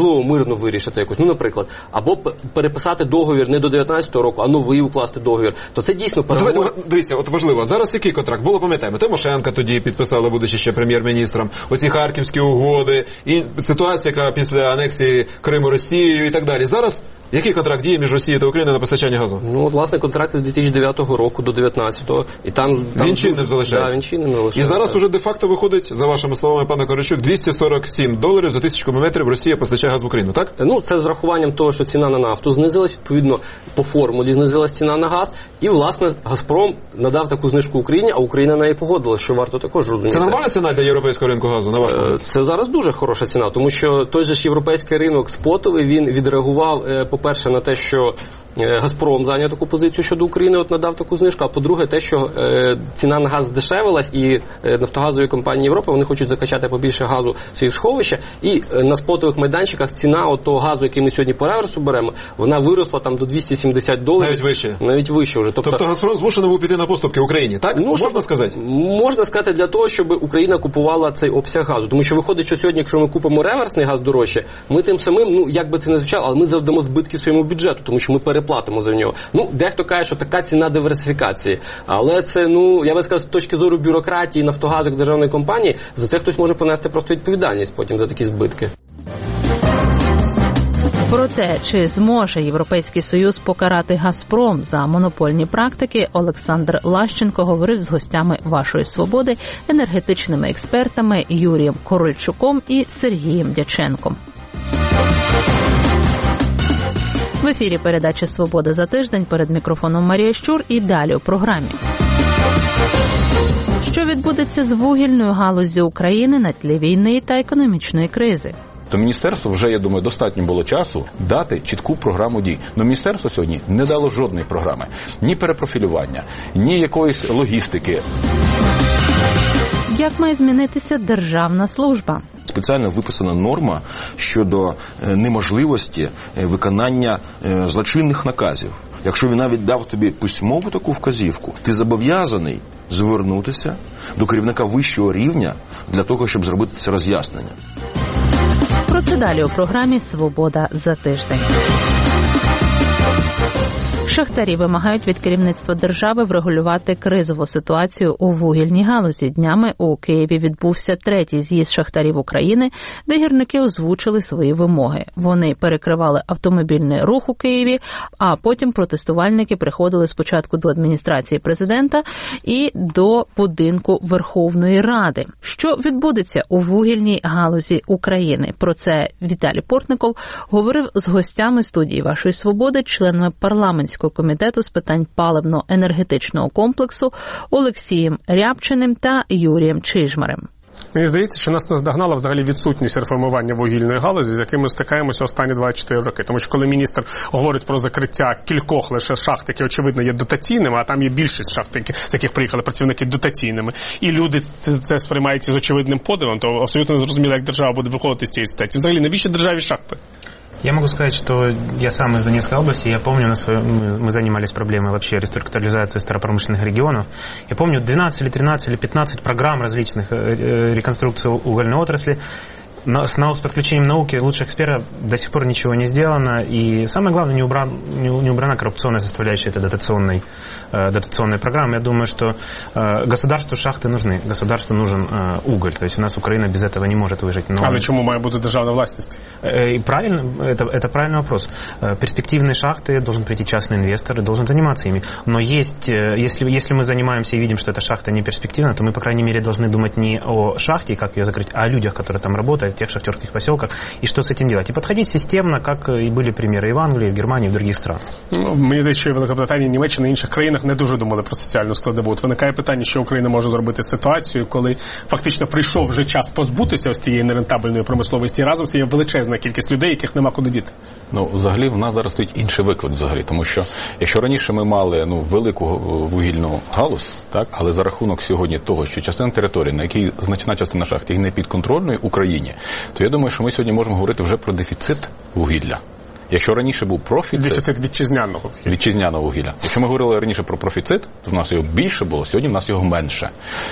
можливо, мирно вирішити якось, ну, наприклад, або переписати договір не до дев'ятнадцятого року, а новий укласти договір, то це дійсно переговор. Давайте, дивіться, от важливо, зараз який контракт? Було, пам'ятаємо, Тимошенко тоді підписала, будучи ще прем'єр-міністром, оці харківські угоди, і ситуація, яка після анексії Криму Росією і так далі. Зараз який контракт діє між Росією та Україною на постачання газу? Ну, власне, контракт з дві тисячі дев'ятого року до дев'ятнадцятого. І там, там він чинним залишається? Да, він чинним залишається. І зараз уже де-факто виходить, за вашими словами, пане Корольчук, двісті сорок сім доларів за тисячу кубометрів Росія постачає газ в Україну, так? Ну, це з рахуванням того, що ціна на нафту знизилась, відповідно, по формулі знизилась ціна на газ, і, власне, Газпром надав таку знижку Україні, а Україна на неї погодилась, що варто також розуміти. Це нормальна ціна для європейського ринку газу, на ваш погляд? Це зараз дуже хороша ціна, тому що той же ж європейський ринок спотовий, він відреагував, по-перше, на те, що Газпром зайняв таку позицію щодо України, от надав таку знижку, а по-друге, те, що е, ціна на газ здешевилась, і е, нафтогазові компанії Європи, вони хочуть закачати побільше газу в свої сховища, і е, на спотових майданчиках ціна от того газу, який ми сьогодні по реверсу беремо, вона виросла там до двісті сімдесят доларів. Навіть вище. Навіть вище вже. Тобто, тобто Газпром змушений був піти на поступки Україні, так? Ну, можна щоб, сказати? Можна сказати для того, щоб Україна купувала цей обсяг газу. Тому що виходить, що сьогодні, якщо ми купимо реверсний газ дорожче, ми тим самим, ну, як би це не звучало, але ми завдамо збитки своєму бюджету, тому що ми переплатимо за нього. Ну, дехто каже, що така ціна диверсифікації. Але це, ну, я би сказав, з точки зору бюрократії, Нафтогазу як державної компанії, за це хтось може понести просто відповідальність потім за такі збитки. Про те, чи зможе Європейський Союз покарати Газпром за монопольні практики, Олександр Лащенко говорив з гостями «Вашої свободи», енергетичними експертами Юрієм Корольчуком і Сергієм Дяченком. В ефірі передача «Свобода за тиждень», перед мікрофоном Марія Щур і далі у програмі. Що відбудеться з вугільною галуззю України на тлі війни та економічної кризи? То міністерство вже, я думаю, достатньо було часу дати чітку програму дій. Но міністерство сьогодні не дало жодної програми. Ні перепрофілювання, ні якоїсь логістики. Як має змінитися державна служба? Спеціально виписана норма щодо неможливості виконання злочинних наказів. Якщо він навіть дав тобі письмову таку вказівку, ти зобов'язаний звернутися до керівника вищого рівня для того, щоб зробити це роз'яснення. Про це далі у програмі «Свобода за тиждень». Шахтарі вимагають від керівництва держави врегулювати кризову ситуацію у вугільній галузі. Днями у Києві відбувся третій з'їзд шахтарів України, де гірники озвучили свої вимоги. Вони перекривали автомобільний рух у Києві, а потім протестувальники приходили спочатку до адміністрації президента і до будинку Верховної Ради. Що відбудеться у вугільній галузі України? Про це Віталій Портников говорив з гостями студії «Вашої свободи», членами парламентського комітету з питань паливно-енергетичного комплексу Олексієм Рябчиним та Юрієм Чижмарем. Мені здається, що нас наздогнала взагалі відсутність реформування вугільної галузі, з яким ми стикаємося останні двадцять чотири роки. Тому що коли міністр говорить про закриття кількох лише шахт, які, очевидно, є дотаційними, а там є більшість шахт, з яких приїхали працівники дотаційними, і люди це, це сприймають з очевидним подивом, то абсолютно не зрозуміло, як держава буде виходити з цієї ситуації. Взагалі, навіщо державі шахти? Я могу сказать, что я сам из Донецкой области, я помню, на своем, мы занимались проблемой вообще реструктуризации старопромышленных регионов. Я помню двенадцать или тринадцать или пятнадцать программ различных реконструкции угольной отрасли. Но с, с подключением науки лучших экспертов до сих пор ничего не сделано. И самое главное, не, убран, не, не убрана коррупционная составляющая этой дотационной, э, дотационной программы. Я думаю, что э, государству шахты нужны. Государству нужен э, уголь. То есть у нас Украина без этого не может выжить. Но... Але чому має бути державна власність? Э, и правильно, это, это правильный вопрос. Э, перспективные шахты, должен прийти частный инвестор и должен заниматься ими. Но есть, э, если, если мы занимаемся и видим, что эта шахта не перспективна, то мы, по крайней мере, должны думать не о шахте, как ее закрыть, а о людях, которые там работают, в тех шахтерских поселках, и что с этим делать. И подходить системно, как и были примеры и в Англии, и в Германии, и в других странах. Ну, мені здається, що і Великобританії, Німеччина і інших країнах не дуже думали про соціальну складову. От виникає питання, що Україна може зробити з ситуацією, коли фактично прийшов вже час позбутися ось цієї нерентабельної промисловості, і разом це є величезна кількість людей, яких нема куди діти. Ну, взагалі, в нас зараз стоїть інший виклик взагалі, тому що якщо раніше ми мали ну, велику вугільну галузь, так, але за рахунок сьогодні того, що частина території, на якій значна частина шахт є не підконтрольною Україні, то я думаю, що ми сьогодні можемо говорити вже про дефіцит вугілля, Якщо раніше був профіцит... Дефіцит вітчизняного вугілля. Вітчизняного вугілля. Якщо ми говорили раніше про профіцит, то в нас його більше було, сьогодні в нас його менше.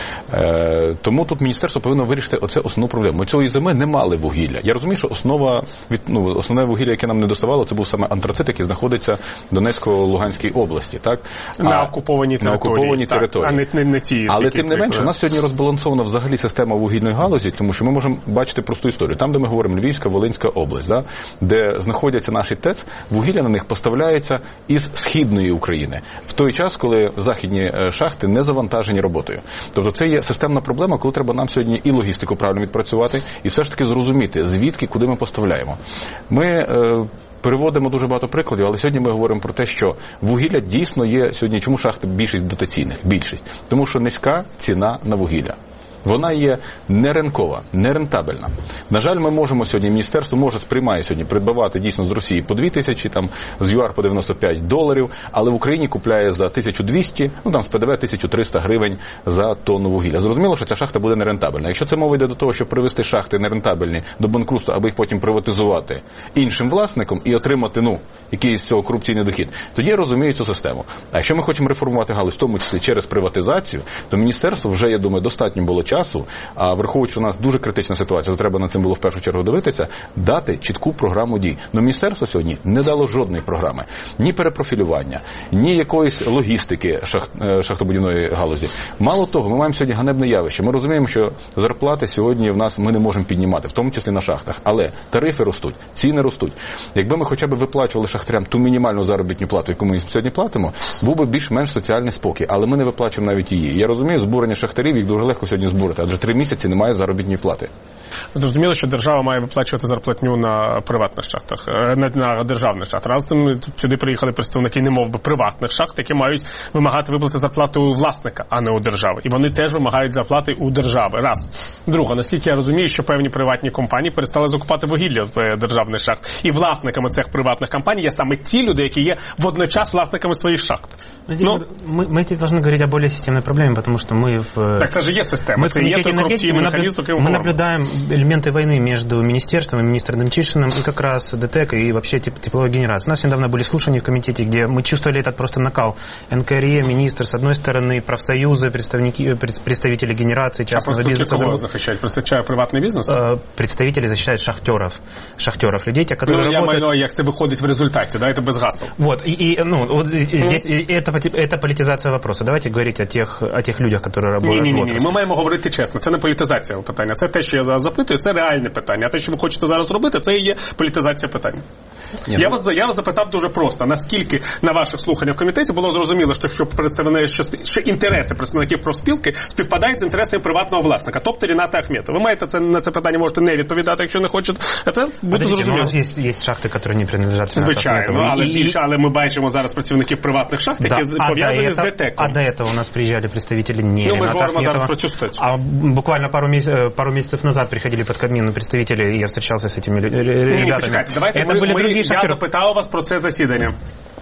Е, тому тут міністерство повинно вирішити оце основну проблему. Ми цієї зими не мали вугілля. Я розумію, що основа, від, ну, основне вугілля, яке нам не доставало, це був саме антрацит, який знаходиться в Донецько-Луганській області. Так? На а, окупованій території. На окупованій так, території. А не, не, не ті, Але тим не менше, у нас сьогодні розбалансована взагалі система вугільної галузі, тому що ми можемо бачити просту історію. Там, де ми говоримо Львівська, Волинська область, да, де знаходяться наші ТЕЦ, вугілля на них поставляється із східної України. В той час, коли західні шахти не завантажені роботою. Тобто це є системна проблема, коли треба нам сьогодні і логістику правильно відпрацювати, і все ж таки зрозуміти, звідки, куди ми поставляємо. Ми е, переводимо дуже багато прикладів, але сьогодні ми говоримо про те, що вугілля дійсно є сьогодні, чому шахти більшість дотаційних? Більшість. Тому що низька ціна на вугілля. Вона є неринкова, нерентабельна. На жаль, ми можемо сьогодні, міністерство може сприймає сьогодні придбавати дійсно з Росії по дві тисячі, там, з ЮАР по дев'яносто п'ять доларів, але в Україні купляє за тисячу двісті, ну там з ПДВ тисячу триста гривень за тонну вугілля. Зрозуміло, що ця шахта буде нерентабельна. Якщо це мова йде до того, щоб привести шахти нерентабельні до банкрутства, аби їх потім приватизувати іншим власником і отримати, ну, якийсь з цього корупційний дохід, тоді я розумію цю систему. А якщо ми хочемо реформувати галузь, в тому числі через приватизацію, то міністерство вже, я думаю, достатньо було часу, а враховуючи, що у нас дуже критична ситуація, то треба на цим було в першу чергу дивитися, дати чітку програму дій. Но міністерство сьогодні не дало жодної програми. Ні перепрофілювання, ні якоїсь логістики шахт, шахтобудівної галузі. Мало того, ми маємо сьогодні ганебне явище. Ми розуміємо, що зарплати сьогодні в нас ми не можемо піднімати, в тому числі на шахтах. Але тарифи ростуть, ціни ростуть. Якби ми хоча б виплачували шахтарям ту мінімальну заробітну плату, яку ми сьогодні платимо, був би більш-менш соціальний спокій. Але ми не виплачуємо навіть її. Я розумію, збурення шахтарів, їх дуже легко сьогодні збурити, адже три місяці немає заробітної плати. Зрозуміло, що держава має виплачувати зарплатню на приватних шахтах, не на державних шахтах. Раз тим сюди приїхали представники, немов би, приватних шахт, які мають вимагати виплати зарплати у власника, а не у держави. І вони теж вимагають зарплати у держави. Раз. Друге, наскільки я розумію, що певні приватні компанії перестали закупати вугілля в державних шахт. І власниками цих приватних компаній є саме ті люди, які є водночас власниками своїх шахт. Ну, мы, мы здесь должны говорить о более системной проблеме, потому что мы в... Так это же есть система, это есть коррупционный механизм. Мы наблюдаем элементы войны между министерством и министром Демчишиным и как раз ДТЭК и вообще тепловой генерации. У нас недавно были слушания в комитете, где мы чувствовали этот просто накал. НКРЕ, министр, с одной стороны, профсоюзы, представники, представители генерации, частного а бизнеса. Кого защищают? Представляют приватный бизнес? Представители защищают шахтеров. Шахтеров, людей, те, которые ну, работают... Я маю, як це виходить в результате, да, это без гасел. Вот, и, и ну, вот здесь mm. это, это политизация вопроса. Давайте говорить о тех, о тех людях, которые работают ні, ні, в отрасли. Ні, ми маємо говорити чесно. Це не політизація питання. Це те, що я зараз запитую, це реальне питання. А те, що ви хочете зараз робити, це і є політизація питання. Ні, я, ну... вас, я вас запитав дуже просто. Наскільки на ваших слуханнях в комітеті було зрозуміло, що, що, що, що інтереси представників профспілки співпадають з інтересами приватного власника, тобто Ріната Ахметова. Ви маєте це, на це питання можете не відповідати, якщо не хочете. А це буде зрозуміло. У нас є, є шахти, які не принадлежать Рінату Звичайно, Ахметову. але, і... більше, але ми бачимо зараз працівників приватних шахт, да. які а пов'язані з ДТЕКом. А до этого у нас приезжали представители не ну, Ріната Ахметова. А буквально пару, месяцев, пару месяцев назад приходили под Кабмин представители, и я встречался с этими ребятами. Ні, почекайте, давайте это ми, были ми, другие шахтеры. Я запитав вас про це засідання.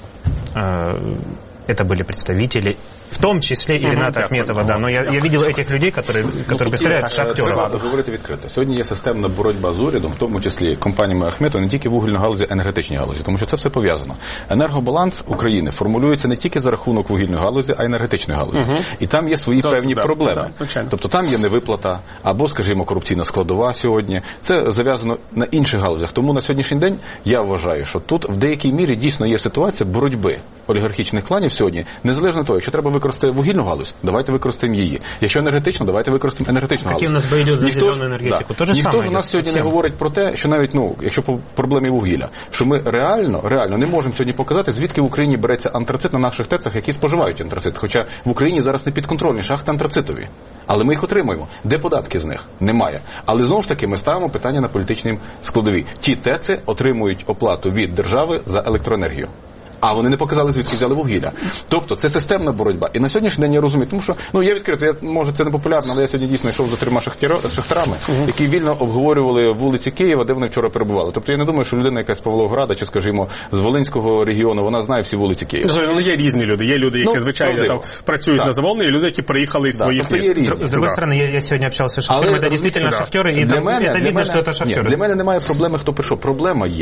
Это были представители, в том числе и Ріната Ахметова, да. Но я, я видел этих людей, которые, которые представляют шахтеров. Треба говорити відкрито. Сьогодні є системна боротьба з урядом, в тому числі компаніями Ахметова, не тільки вугільної галузі, а енергетичній галузі, тому що це все пов'язано. Енергобаланс України формулюється не тільки за рахунок вугільної галузі, а й енергетичної галузі. Uh-huh. І там є свої Добре, певні да, проблеми. Да, тобто там є невиплата, або, скажімо, корупційна складова сьогодні. Це зав'язано на інших галузях. Тому на сьогоднішній день я вважаю, що тут в деякій мірі дійсно є ситуація боротьби олігархічних кланів сьогодні, незалежно від того, якщо треба використати вугільну галузь, давайте використаємо її. Якщо енергетично, давайте використаємо енергетичну галузь. Який у нас бой йде за зелену енергетику? Да. Ніхто ж у нас сьогодні не говорить про те, що навіть, ну, якщо по проблемі вугілля, що ми реально, реально не можемо сьогодні показати, звідки в Україні береться антрацит на наших тецах, які споживають антрацит. Хоча в Україні зараз не підконтрольні шахти антрацитові. Але ми їх отримуємо. Де податки з них? Немає. Але знову ж таки ми ставимо питання на політичній складовій. Ті теци отримують оплату від держави за електроенергію. А вони не показали, звідки взяли вугілля. Тобто це системна боротьба. І на сьогоднішній день я розумію, тому що, ну, я відкрито, я, може це не популярно, але я сьогодні дійсно йшов за трьома шахтарами, uh-huh. які вільно обговорювали вулиці Києва, де вони вчора перебували. Тобто я не думаю, що людина якась з Павлограда, чи, скажімо, з Волинського регіону, вона знає всі вулиці Києва. Ну, є різні люди. Є люди, які, ну, звичайно, там працюють так. на замовлення, і люди, які приїхали із да, своїх тобто міст. З другої сторони, я, я сьогодні общався з шахтерами, це дійсно шахтери, і там, мене, це видно, що це шахтери. Ні, для мене немає проблеми, хто прийшов. Проблема є.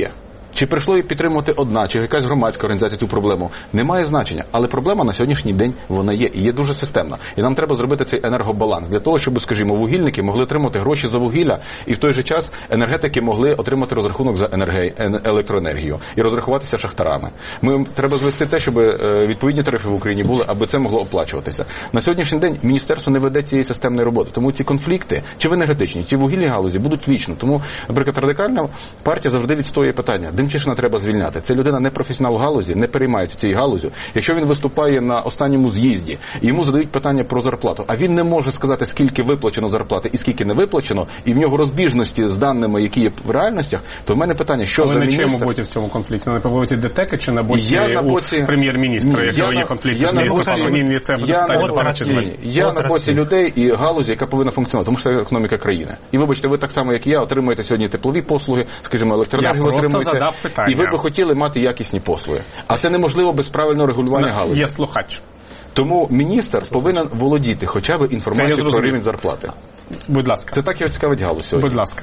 Чи прийшло її підтримувати одна, чи якась громадська організація цю проблему, не має значення. Але проблема на сьогоднішній день вона є, і є дуже системна. І нам треба зробити цей енергобаланс для того, щоб, скажімо, вугільники могли отримати гроші за вугілля, і в той же час енергетики могли отримати розрахунок за енерге... електроенергію і розрахуватися шахтарами. Ми треба звести те, щоб відповідні тарифи в Україні були, аби це могло оплачуватися. На сьогоднішній день міністерство не веде цієї системної роботи, тому ці конфлікти, чи в енергетичній, чи в вугільній галузі, будуть вічно. Тому, наприклад, радикальна партія завжди відстоює питання. Демчишина треба звільняти. Це людина не професіонал в галузі, не переймається цією галузю. Якщо він виступає на останньому з'їзді, і йому задають питання про зарплату, а він не може сказати, скільки виплачено зарплати і скільки не виплачено, і в нього розбіжності з даними, які є в реальностях, то в мене питання, що Але за міністр... міністр... Але на чому боці в цьому конфлікті? На боці ДТЕКа чи на боці, я на боці... прем'єр-міністра, якого є конфлікт з міністром? Я, я, я на боці людей і галузі, яка повинна функціонувати, тому що це економіка країни. І вибачте, ви так само, як і я, отримуєте сьогодні теплові послуги, скажімо, електроенергію отримуєте, і ви би хотіли мати якісні послуги. А це неможливо без правильного регулювання галузі. Є слухач. Тому міністр повинен володіти хоча б інформацією про рівень зарплати. Будь ласка. Це так його цікавить галузь сьогодні. Будь ласка.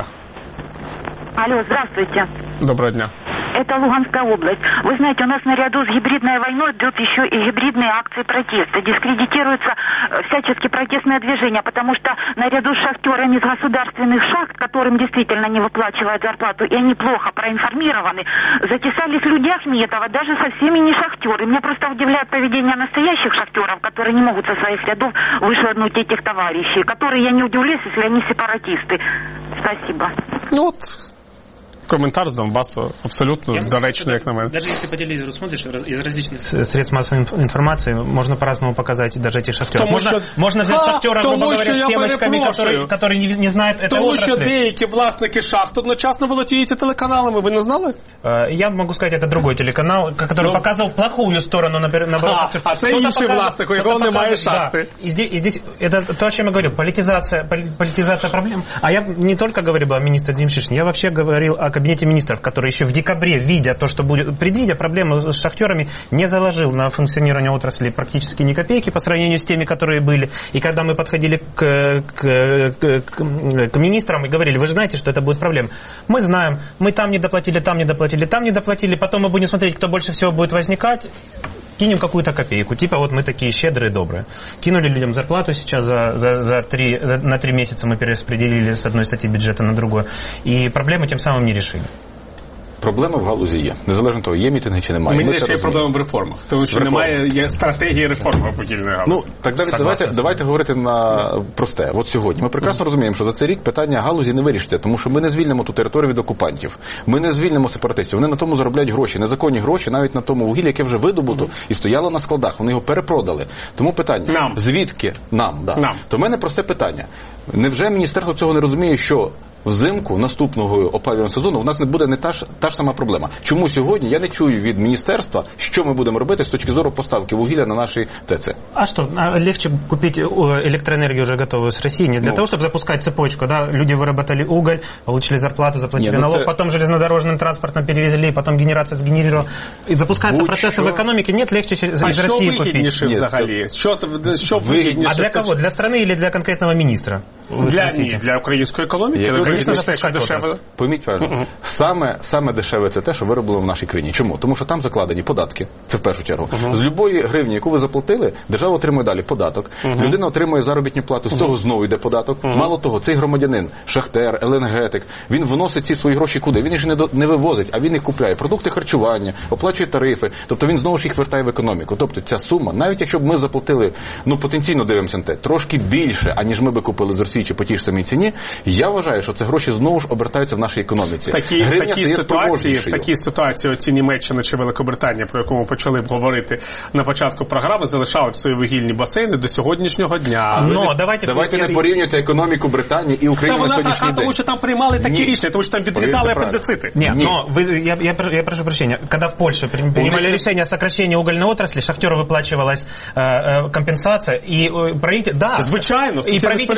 Алло, здравствуйте. Доброго дня. Это Луганская область. Вы знаете, у нас наряду с гибридной войной идут еще и гибридные акции протеста. Дискредитируется всячески протестное движение, потому что наряду с шахтерами из государственных шахт, которым действительно не выплачивают зарплату, и они плохо проинформированы, затесались люди Ахметова, даже со всеми не шахтеры. Меня просто удивляет поведение настоящих шахтеров, которые не могут со своих рядов вышвырнуть этих товарищей, которые, я не удивлюсь, если они сепаратисты. Спасибо. Ну вот... Комментарий с Донбасса абсолютно доречный, как на меня. Даже если по телевизору смотришь, из различных средств массовой информации можно по-разному показать даже этих шахтеров. Тому можно, що, можно взять а, шахтера, грубо говоря, с темочками, которые, которые не, не знают этой Тому отрасли. що деякі власники шахт одночасно володіють телеканалами, ви не знали? Я могу сказать, это другой телеканал, который ну, показывал плохую сторону наоборот шахтер. А це інший власник, у якого немає шахти. Да. И здесь, и здесь это то, о чем я говорю, политизация, политизация проблем. А я не только говорил о министре Демчишине, я вообще говорил о кабинете министров, который еще в декабре, видя то, что будет, предвидя проблемы с шахтерами, не заложил на функционирование отрасли практически ни копейки по сравнению с теми, которые были. И когда мы подходили к, к, к, к министрам и говорили, вы же знаете, что это будет проблема. Мы знаем, мы там не доплатили, там не доплатили, там не доплатили, потом мы будем смотреть, кто больше всего будет возникать, кинем какую-то копейку. Типа вот мы такие щедрые, добрые. Кинули людям зарплату сейчас за, за, за три, за, на три месяца мы перераспределили с одной статьи бюджета на другую. И проблемы тем самым не решили. Проблема в галузі є. Незалежно того, є мітинги чи немає. Мені ще є проблема в реформах. Тому що немає є стратегії реформи вугільної галузі. Ну, так давайте, давайте, давайте говорити на просте. От сьогодні. Ми прекрасно mm. розуміємо, що за цей рік питання галузі не вирішиться, тому що ми не звільнимо ту територію від окупантів. Ми не звільнимо сепаратистів. Вони на тому заробляють гроші, незаконні гроші, навіть на тому вугіллі, яке вже видобуто mm. і стояло на складах. Вони його перепродали. Тому питання, нам. звідки нам, да. нам. То в мене просте питання. Невже міністерство цього не розуміє, що взимку наступного опалювального сезону у нас не буде не та ж, та ж сама проблема. Чому сьогодні я не чую від міністерства, що ми будемо робити з точки зору поставки вугілля на наші ТЕЦи? А что, легче купить электроэнергию уже готовую с России, не для ну, того, чтобы запускать цепочку, да? Люди выработали уголь, получили зарплату, заплатили не, налог, це... потом железнодорожным транспортом перевезли, потом генерация сгенерировала. И запускаются Будь процессы що... в экономике, нет, легче из а России купить. Що взагалі? Що, що вигідніше? А для кого? Для страны или для конкретного министра? Для, ні, для української економіки. Дешеве. Пойміть правильно. Uh-huh. Саме, саме дешеве це те, що вироблено в нашій країні. Чому? Тому що там закладені податки. Це в першу чергу. Uh-huh. З любої гривні, яку ви заплатили, держава отримує далі податок. Uh-huh. Людина отримує заробітну плату, з uh-huh. цього знову йде податок. Uh-huh. Мало того, цей громадянин, шахтер, еленергетик, він вносить ці свої гроші куди? Він їх не, до, не вивозить, а він їх купляє. Продукти харчування, оплачує тарифи. Тобто він знову ж їх вертає в економіку. Тобто ця сума, навіть якщо б ми заплатили, ну потенційно дивимося на те, трошки більше, аніж ми би купили з Росії чи по тій ж самій ціні, я вважаю, що це гроші знову ж обертаються в нашій економіці. В такій, в такій ситуації, в такій ситуації оці Німеччина чи Великобританія, про яку ми почали б говорити на початку програми, залишали б свої вугільні басейни до сьогоднішнього дня. Но, давайте давайте не порівнюйте економіку Британії і України на сьогоднішній така, день. Тому що там приймали такі Ні. рішення, тому що там відрізали апендицити. Нет, но вы, я, я, я прошу прощения, когда в Польше принимали решение о сокращении угольной отрасли, шахтеру выплачивалась э, компенсация, и правительство, да, звичайно, и правительство,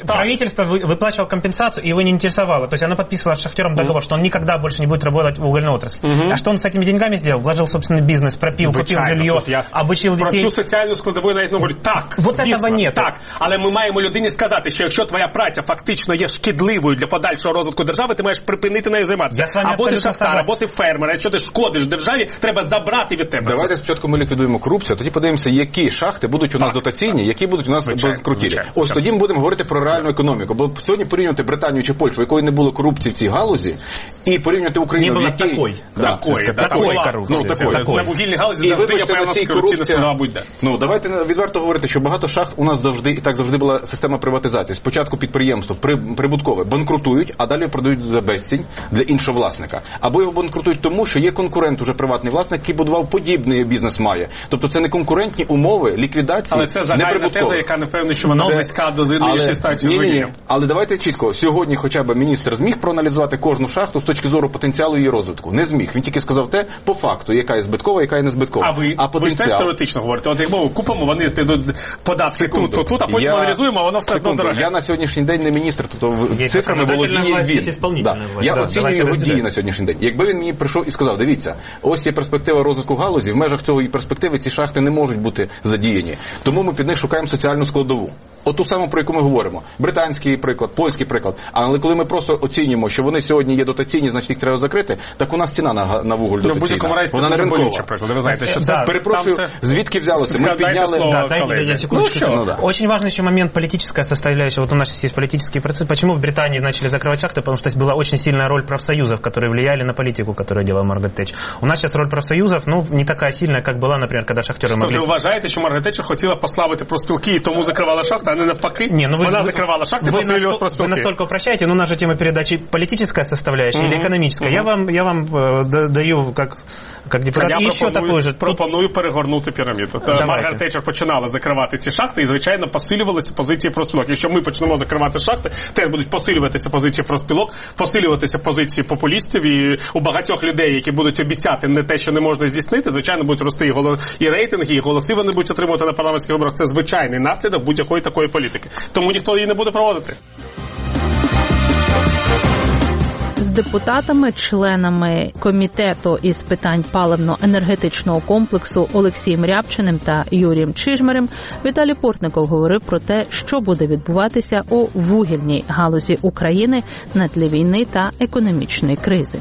правительство выплачивало компенсацию, и его не интересовало. То есть оно подписывало с шахтером договор, что он никогда больше не будет работать в угольной отрасли. А что он с этими деньгами сделал? Вложил в собственный бизнес, пропил, купил жилье, обучил детей. Про цю соціальну складову навіть не говорю. Так, вот звісно, этого нет. Так, але ми маємо людині сказати, що якщо твоя праця фактично є шкідливою для подальшого розвитку держави, ти маєш припинити нею займатися. Або ти шахтар, або ти фермер. Якщо ти шкодиш державі, треба забрати від тебе. Давайте спочатку ми ліквідуємо корупцію, а тоді подивимося, які шахти будуть у нас так. дотаційні, які будуть у нас банкрутілі. Ось тоді ми будемо говорити про реальну економіку. Бо сьогодні порівнювати Британію чи Польщу, в якої не було корупції в цій галузі, і порівнювати Україну, не в якій... Такої. Да. Такої, да, такої корупції. Ну, такої. такої. На вугільній галузі завжди є певна корупційна складова будь-де. Ну, давайте відверто говорити, що багато шахт у нас завжди, і так завжди була система приватизації. Спочатку підприємство прибуткове банкрутують, а далі продають за безцінь для іншого власника. Або його банкрутують тому, що є конкурент, уже приватний власник, який будував подібний бізнес має. Тобто це не конкурентні умови ліквідації. Але це загальна теза, яка не впевнена, що вона близька до нинішньої стації з вугіллям. Але давайте чітко, сьогодні хоча б міністр зміг проаналізувати кожну шахту з точки зору потенціалу її розвитку. Не зміг. Він тільки сказав те по факту, яка є збиткова, яка є не збиткова. А ви, а ви ж теж теоретично говорите. От як ми купимо, вони підуть податки тут, то тут, а потім я... аналізуємо, а воно все одно дороге. Я на сьогоднішній день не міністр, тобто є цифрами володіє він. Да. Я да, оцінюю його дії на сьогоднішній день. Якби він мені прийшов і сказав, дивіться, ось є перспектива розвитку галузі, в межах цього і перспективи ці шахти не можуть бути задіяні. Тому ми під них шукаємо соціальну складову. От ту саму, про яку ми говоримо. Британський приклад, польський приклад. Але коли ми просто оцінюємо, що вони сьогодні є дотаційні, значить їх треба закрити, так у нас ціна на, на вуголь дотаційна. В будь-якому разі вона не ринкова. Приклад. Ви знаєте, що це... Да, перепрошую, це... звідки взялося? Ми підняли... Да, дайте я секундочку. Ну, ну, да. Очень важный еще момент, политическая составляющая. Вот у нас есть политические процессы. Почему в Британии начали закрывать шахты? Потому что была очень сильная роль профсоюзов, которые влияли на политику, которую делала Маргарет Тетчер. У нас сейчас роль профсоюзов, ну, не такая сильная, как была, например, когда шахтеры могли... Тобто ви вважаєте, що Маргарет Тетчер хотіла послабити профспілки і тому закривала шахти, а не навпаки? Не, ну вы, Вона вы, закривала шахти, вы, настолько, вы настолько упрощаете, но наша тема передачи политическая составляющая mm-hmm. или экономическая. Mm-hmm. Я вам, я вам э, даю как... Как депутат, я і ще такою ж пропоную перегорнути піраміду. Маргарет Тетчер починала закривати ці шахти і, звичайно, посилювалися позиції профспілок. Якщо ми почнемо закривати шахти, теж будуть посилюватися позиції профспілок, посилюватися позиції популістів, і у багатьох людей, які будуть обіцяти не те, що не можна здійснити, звичайно, будуть рости і, голос... і рейтинги, і голоси вони будуть отримувати на парламентських виборах. Це звичайний наслідок будь-якої такої політики. Тому ніхто її не буде проводити. Депутатами, членами комітету із питань паливно-енергетичного комплексу Олексієм Рябчиним та Юрієм Чижмарем Віталій Портников говорив про те, що буде відбуватися у вугільній галузі України на тлі війни та економічної кризи.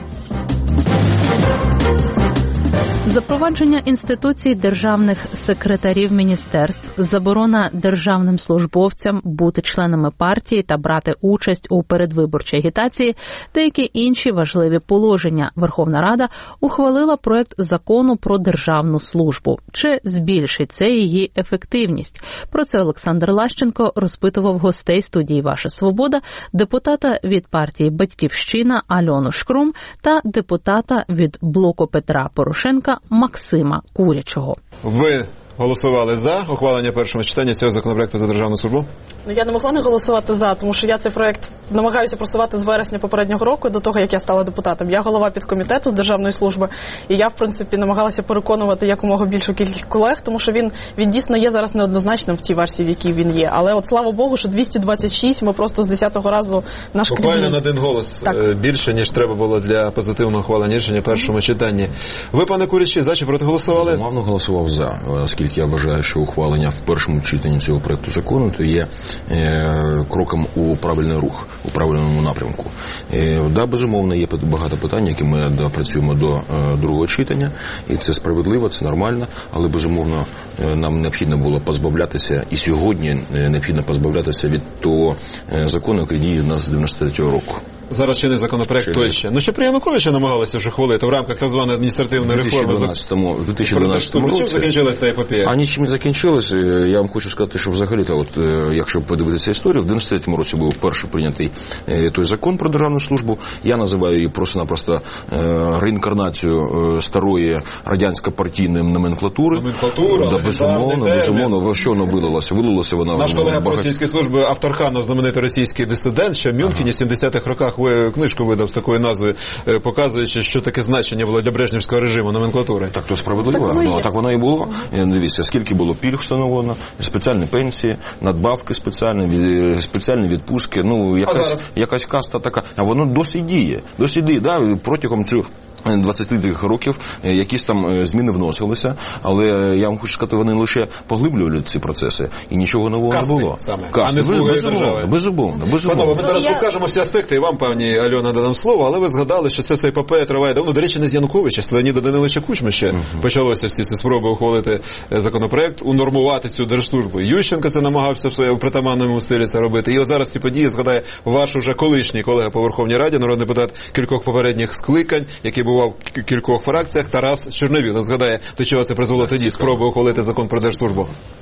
Запровадження інституцій державних секретарів міністерств, заборона державним службовцям бути членами партії та брати участь у передвиборчій агітації, деякі інші важливі положення. Верховна Рада ухвалила проект закону про державну службу. Чи збільшить це її ефективність? Про це Олександр Лащенко розпитував гостей студії «Ваша Свобода», депутата від партії «Батьківщина» Альону Шкрум та депутата від блоку Петра Порошенка Максима Курячого. Ви голосували за ухвалення першого читання цього законопроекту за державну службу? Ну, я не могла не голосувати за, тому що я цей проект намагаюся просувати з вересня попереднього року, до того, як я стала депутатом. Я голова підкомітету з державної служби, і я, в принципі, намагалася переконувати якомога більшу кількість колег, тому що він, він дійсно є зараз неоднозначним в тій версії, в якій він є. Але от, слава Богу, що двісті двадцять шість ми просто з десятого разу наш Буквально крім... на один голос так. більше, ніж треба було для позитивного ухвалення рішення в першому читанні. Ви, пане Курячий, за чи проти голосували? Безумовно голосував за, оскільки я вважаю, що ухвалення в першому читанні цього проекту закону то є е, кроком у правильний рух, у правильному напрямку. Е, да, безумовно, є багато питань, які ми допрацюємо до е, другого читання, і це справедливо, це нормально, але, безумовно, е, нам необхідно було позбавлятися, і сьогодні е, необхідно позбавлятися від того е, закону, який діє в нас з дев'яносто третього року. Зараз чинний законопроект той ще. Ну, ще при Януковича намагалися вже хвалити в рамках так званої адміністративної реформи. В дві тисячі дванадцятому році. Чим закінчилась та епопея? А нічим не закінчилась. Я вам хочу сказати, що взагалі-то, от, якщо подивитися історію, в дев'яносто третьому році був перший прийнятий той закон про державну службу. Я називаю її просто-напросто реінкарнацією старої радянсько-партійної номенклатури. Номенклатура? Да, безумовно, безумовно. Що воно вилилося? Вилилося вона... Наш колега по російській службі Авторханов, знаменитий російський дисидент, що в Мюнхені в сімдесятих роках книжку видав з такою назвою, показуючи, що таке значення було для брежнівського режиму номенклатури. Так то справедливо. Так, ну, так воно і було. Дивіться, скільки було пільг встановлено, спеціальні пенсії, надбавки спеціальні, спеціальні відпустки, ну, якась, якась каста така. А воно досі діє. Досі діє, да, протягом цих двадцять років якісь там зміни вносилися, але я вам хочу сказати, вони лише поглиблювали ці процеси, і нічого нового Касти, не було. Саме. Касти, а не слуги безумовно, держави. Безумовно, безумовно. Панове, ми зараз я... розкажемо всі аспекти, і вам, пані Альона, дадам слово, але ви згадали, що це все епопея триває давно. До речі, не з Януковича, з Леоніда Даниловича Кучми ще uh-huh. почалося всі ці спроби ухвалити законопроект, унормувати цю держслужбу. Ющенко це намагався в своєму притаманному стилі це робити. І ось зараз ці події згадає ваш уже колишній колега по Верховній Раді, народний депутат кількох попередніх скликань, який бував в кількох фракціях, Тарас Чорновіл. Згадає, до чого це призвело тоді, спроби ухвалити закон про держслужбу.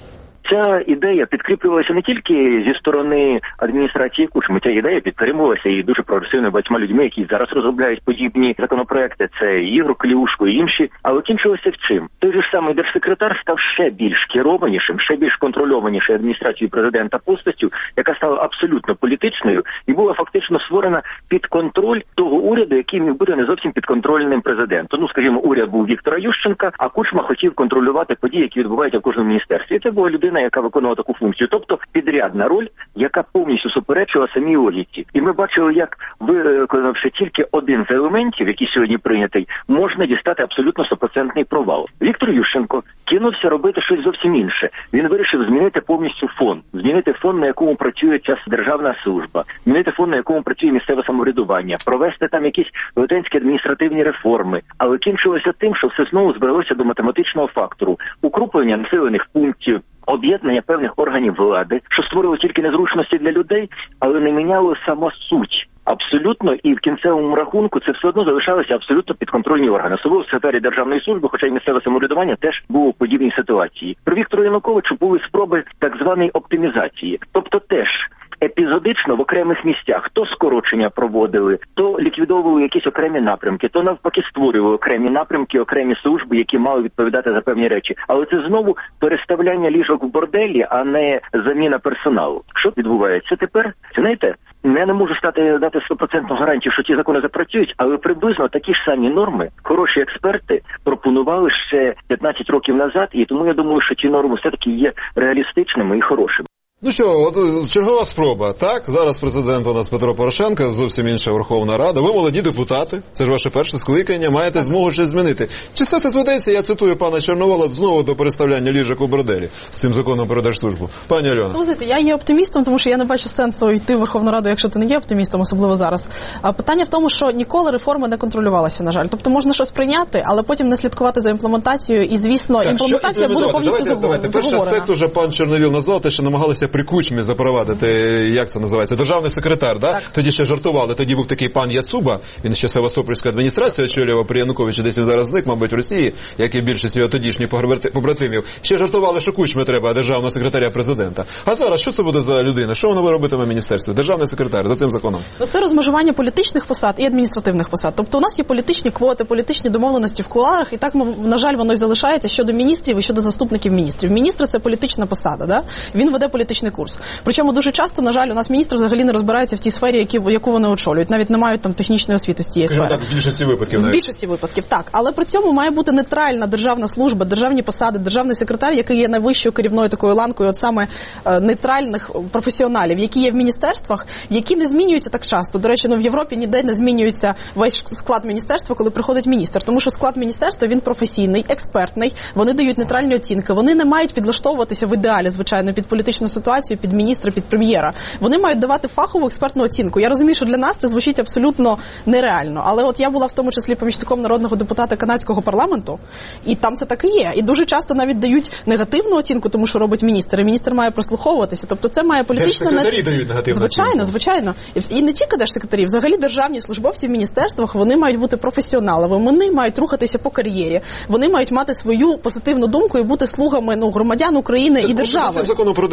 Ця ідея підкріплювалася не тільки зі сторони адміністрації Кучми, ця ідея підтримувалася і дуже прогресивними багатьма людьми, які зараз розробляють подібні законопроекти, це Ігор Клюшко і інші, але кінчилося в чим? Той же самий держсекретар став ще більш керованішим, ще більш контрольованішою адміністрацією президента постаттю, яка стала абсолютно політичною і була фактично створена під контроль того уряду, який міг бути не зовсім підконтрольним президентом. Ну, скажімо, уряд був Віктора Ющенка, а Кучма хотів контролювати події, які відбуваються в кожному міністерстві. І це була людина, яка виконувала таку функцію, тобто підрядна роль, яка повністю суперечила самій логіці. І ми бачили, як, виконавши тільки один з елементів, який сьогодні прийнятий, можна дістати абсолютно стопроцентний провал. Віктор Ющенко кинувся робити щось зовсім інше. Він вирішив змінити повністю фон, змінити фон, на якому працює ця державна служба, змінити фон, на якому працює місцеве самоврядування, провести там якісь велетенські адміністративні реформи. Але кінчилося тим, що все знову збиралося до математичного фактору – укрупнення населених пунктів, об'єднання певних органів влади, що створило тільки незручності для людей, але не міняло сама суть. Абсолютно, і в кінцевому рахунку це все одно залишалися абсолютно підконтрольні органи. Особливо в сфері державної служби, хоча й місцеве самоврядування теж було в подібній ситуації. При Віктору Януковичу були спроби так званої оптимізації. Тобто теж епізодично в окремих місцях то скорочення проводили, то ліквідовували якісь окремі напрямки, то навпаки створювали окремі напрямки, окремі служби, які мали відповідати за певні речі. Але це знову переставляння ліжок в борделі, а не заміна персоналу. Що відбувається тепер? Знаєте, я не можу стати дати стопроцентну гарантію, що ті закони запрацюють, але приблизно такі ж самі норми хороші експерти пропонували ще п'ятнадцять років назад, і тому я думаю, що ті норми все-таки є реалістичними і хорошими. Ну що, от чергова спроба, так? Зараз президент у нас Петро Порошенко, зовсім інша Верховна Рада. Ви молоді депутати, це ж ваше перше скликання, маєте змогу щось змінити. Чи все це зведеться, я цитую пана Чорновола, знову до переставляння ліжок у борделі з цим законом про держслужбу? Пані Альона. Ви знаєте, я є оптимістом, тому що я не бачу сенсу йти в Верховну Раду, якщо ти не є оптимістом, особливо зараз. А питання в тому, що ніколи реформа не контролювалася, на жаль. Тобто можна щось прийняти, але потім не слідкувати за імплементацією, і, звісно, так, імплементація буде повністю давайте, давайте. Перший аспект уже пан Чорновіл назвав, те, що намагалися при Кучмі запровадити, як це називається, державний секретар, да? Тоді ще жартували, тоді був такий пан Яцуба, він ще Севастопольську адміністрацію очолював при Януковичі, десь він зараз зник, мабуть, в Росії, як і більшість його тодішніх побратимів. Ще жартували, що Кучмі треба державного секретаря президента. А зараз що це буде за людина? Що вона робитиме в міністерстві? Державний секретар за цим законом. Ну, це розмежування політичних посад і адміністративних посад. Тобто у нас є політичні квоти, політичні домовленості в кулуарах, і так, на жаль, воно й залишається щодо міністрів і щодо заступників міністрів. Міністр – це політична посада, да? Він веде політичний курс. Причому дуже часто, на жаль, у нас міністр взагалі не розбирається в тій сфері, які, яку вони очолюють. Навіть не мають там технічної освіти з тієї сфери. Так, в більшості випадків. В більшості випадків, так. Але при цьому має бути нейтральна державна служба, державні посади, державний секретар, який є найвищою керівною такою ланкою, от саме е, нейтральних професіоналів, які є в міністерствах, які не змінюються так часто. До речі, ну в Європі ніде не змінюється весь склад міністерства, коли приходить міністр. Тому що склад міністерства, він професійний, експертний, вони дають нейтральні оцінки, вони не мають підлаштовуватися в ідеалі, звичайно, під політичну ситуацію, під міністра, під прем'єра. Вони мають давати фахову експертну оцінку. Я розумію, що для нас це звучить абсолютно нереально. Але от я була в тому числі помічником народного депутата канадського парламенту, і там це так і є. І дуже часто навіть дають негативну оцінку, тому що робить міністр, і міністр має прослуховуватися. Тобто це має політична... Держсекретарі дають негативну звичайно, оцінку. Звичайно. І не тільки держсекретарі, взагалі державні службовці в міністерствах, вони мають бути професіоналами, вони мають рухатися по кар'єрі, вони мають мати свою позитивну думку і бути слугами, ну, громадян України це, і держави. Цим законом про держслужбу в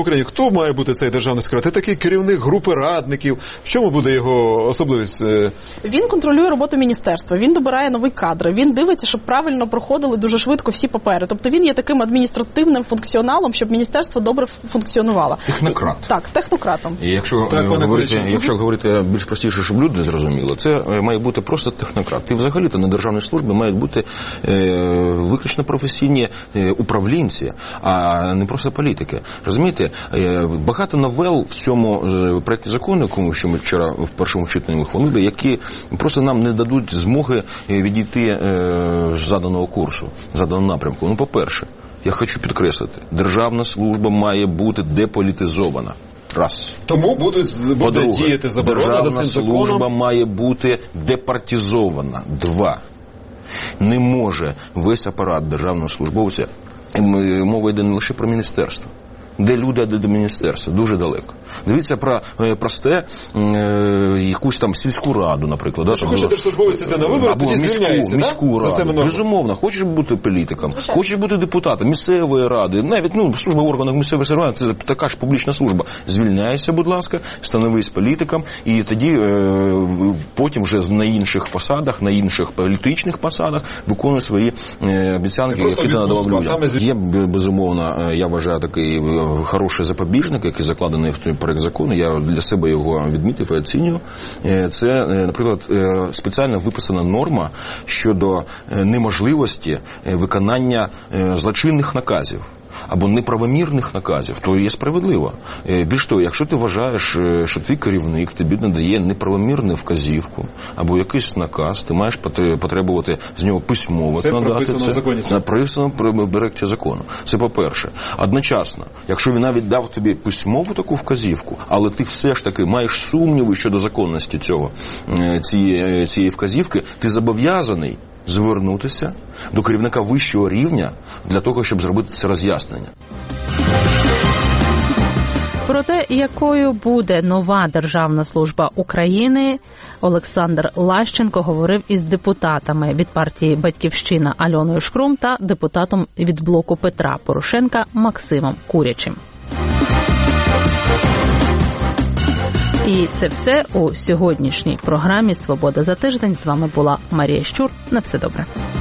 Україні. Хто має бути цей державний секретар? Це такий керівник групи радників. В чому буде його особливість? Він контролює роботу міністерства, він добирає нові кадри, він дивиться, щоб правильно проходили дуже швидко всі папери. Тобто він є таким адміністративним функціоналом, щоб міністерство добре функціонувало. Технократ. Так, технократом. І якщо, так, говорити, якщо говорити більш простіше, щоб люди зрозуміли, це має бути просто технократ. І взагалі-то на державній службі мають бути е, виключно професійні е, управлінці, а не просто політики. Розумієте, е, багато новел в цьому е, проєкті закону, якому що ми вчора в першому читанні ухвалили, які просто нам не дадуть змоги відійти е, з заданого курсу, заданого напрямку. Ну, по-перше, я хочу підкреслити, державна служба має бути деполітизована. Раз. Тому будуть, буде діяти заборона за цим законом. Державна служба має бути департизована. Два. Не може весь апарат державного службовця, мова йде не лише про міністерство. Де люди, а де до міністерства? Дуже далеко. Дивіться про просте, е, якусь там сільську раду, наприклад. Якщо хоче держслужбовець іти на вибори, тоді звільняється, так? Міську раду. Безумовно. Хочеш бути політиком, звичайно. Хочеш бути депутатом, місцевої ради, навіть ну, служба в органах місцевої ради, це така ж публічна служба. Звільняйся, будь ласка, становись політиком, і тоді е, потім вже на інших посадах, на інших політичних посадах виконуй свої е, обіцянки, які ти надавав людям. Є, безумовно, я вважаю, такий хороший запобіжник, який закладений в цей проект закону, я для себе його відмітив і оцінюю. Це, наприклад, спеціально виписана норма щодо неможливості виконання злочинних наказів або неправомірних наказів, то є справедливо. Більш того, якщо ти вважаєш, що твій керівник тобі надає неправомірну вказівку або якийсь наказ, ти маєш потребувати з нього письмово. Це прописано в законі. Написано в проекті закону. Це по-перше. Одночасно, якщо він навіть дав тобі письмову таку вказівку, але ти все ж таки маєш сумніви щодо законності цього, цієї, цієї вказівки, ти зобов'язаний звернутися до керівника вищого рівня для того, щоб зробити це роз'яснення. Про те, якою буде нова державна служба України, Олександр Лащенко говорив із депутатами від партії «Батьківщина» Альоною Шкрум та депутатом від блоку Петра Порошенка Максимом Курячим. І це все у сьогоднішній програмі «Свобода за тиждень». З вами була Марія Щур. На все добре.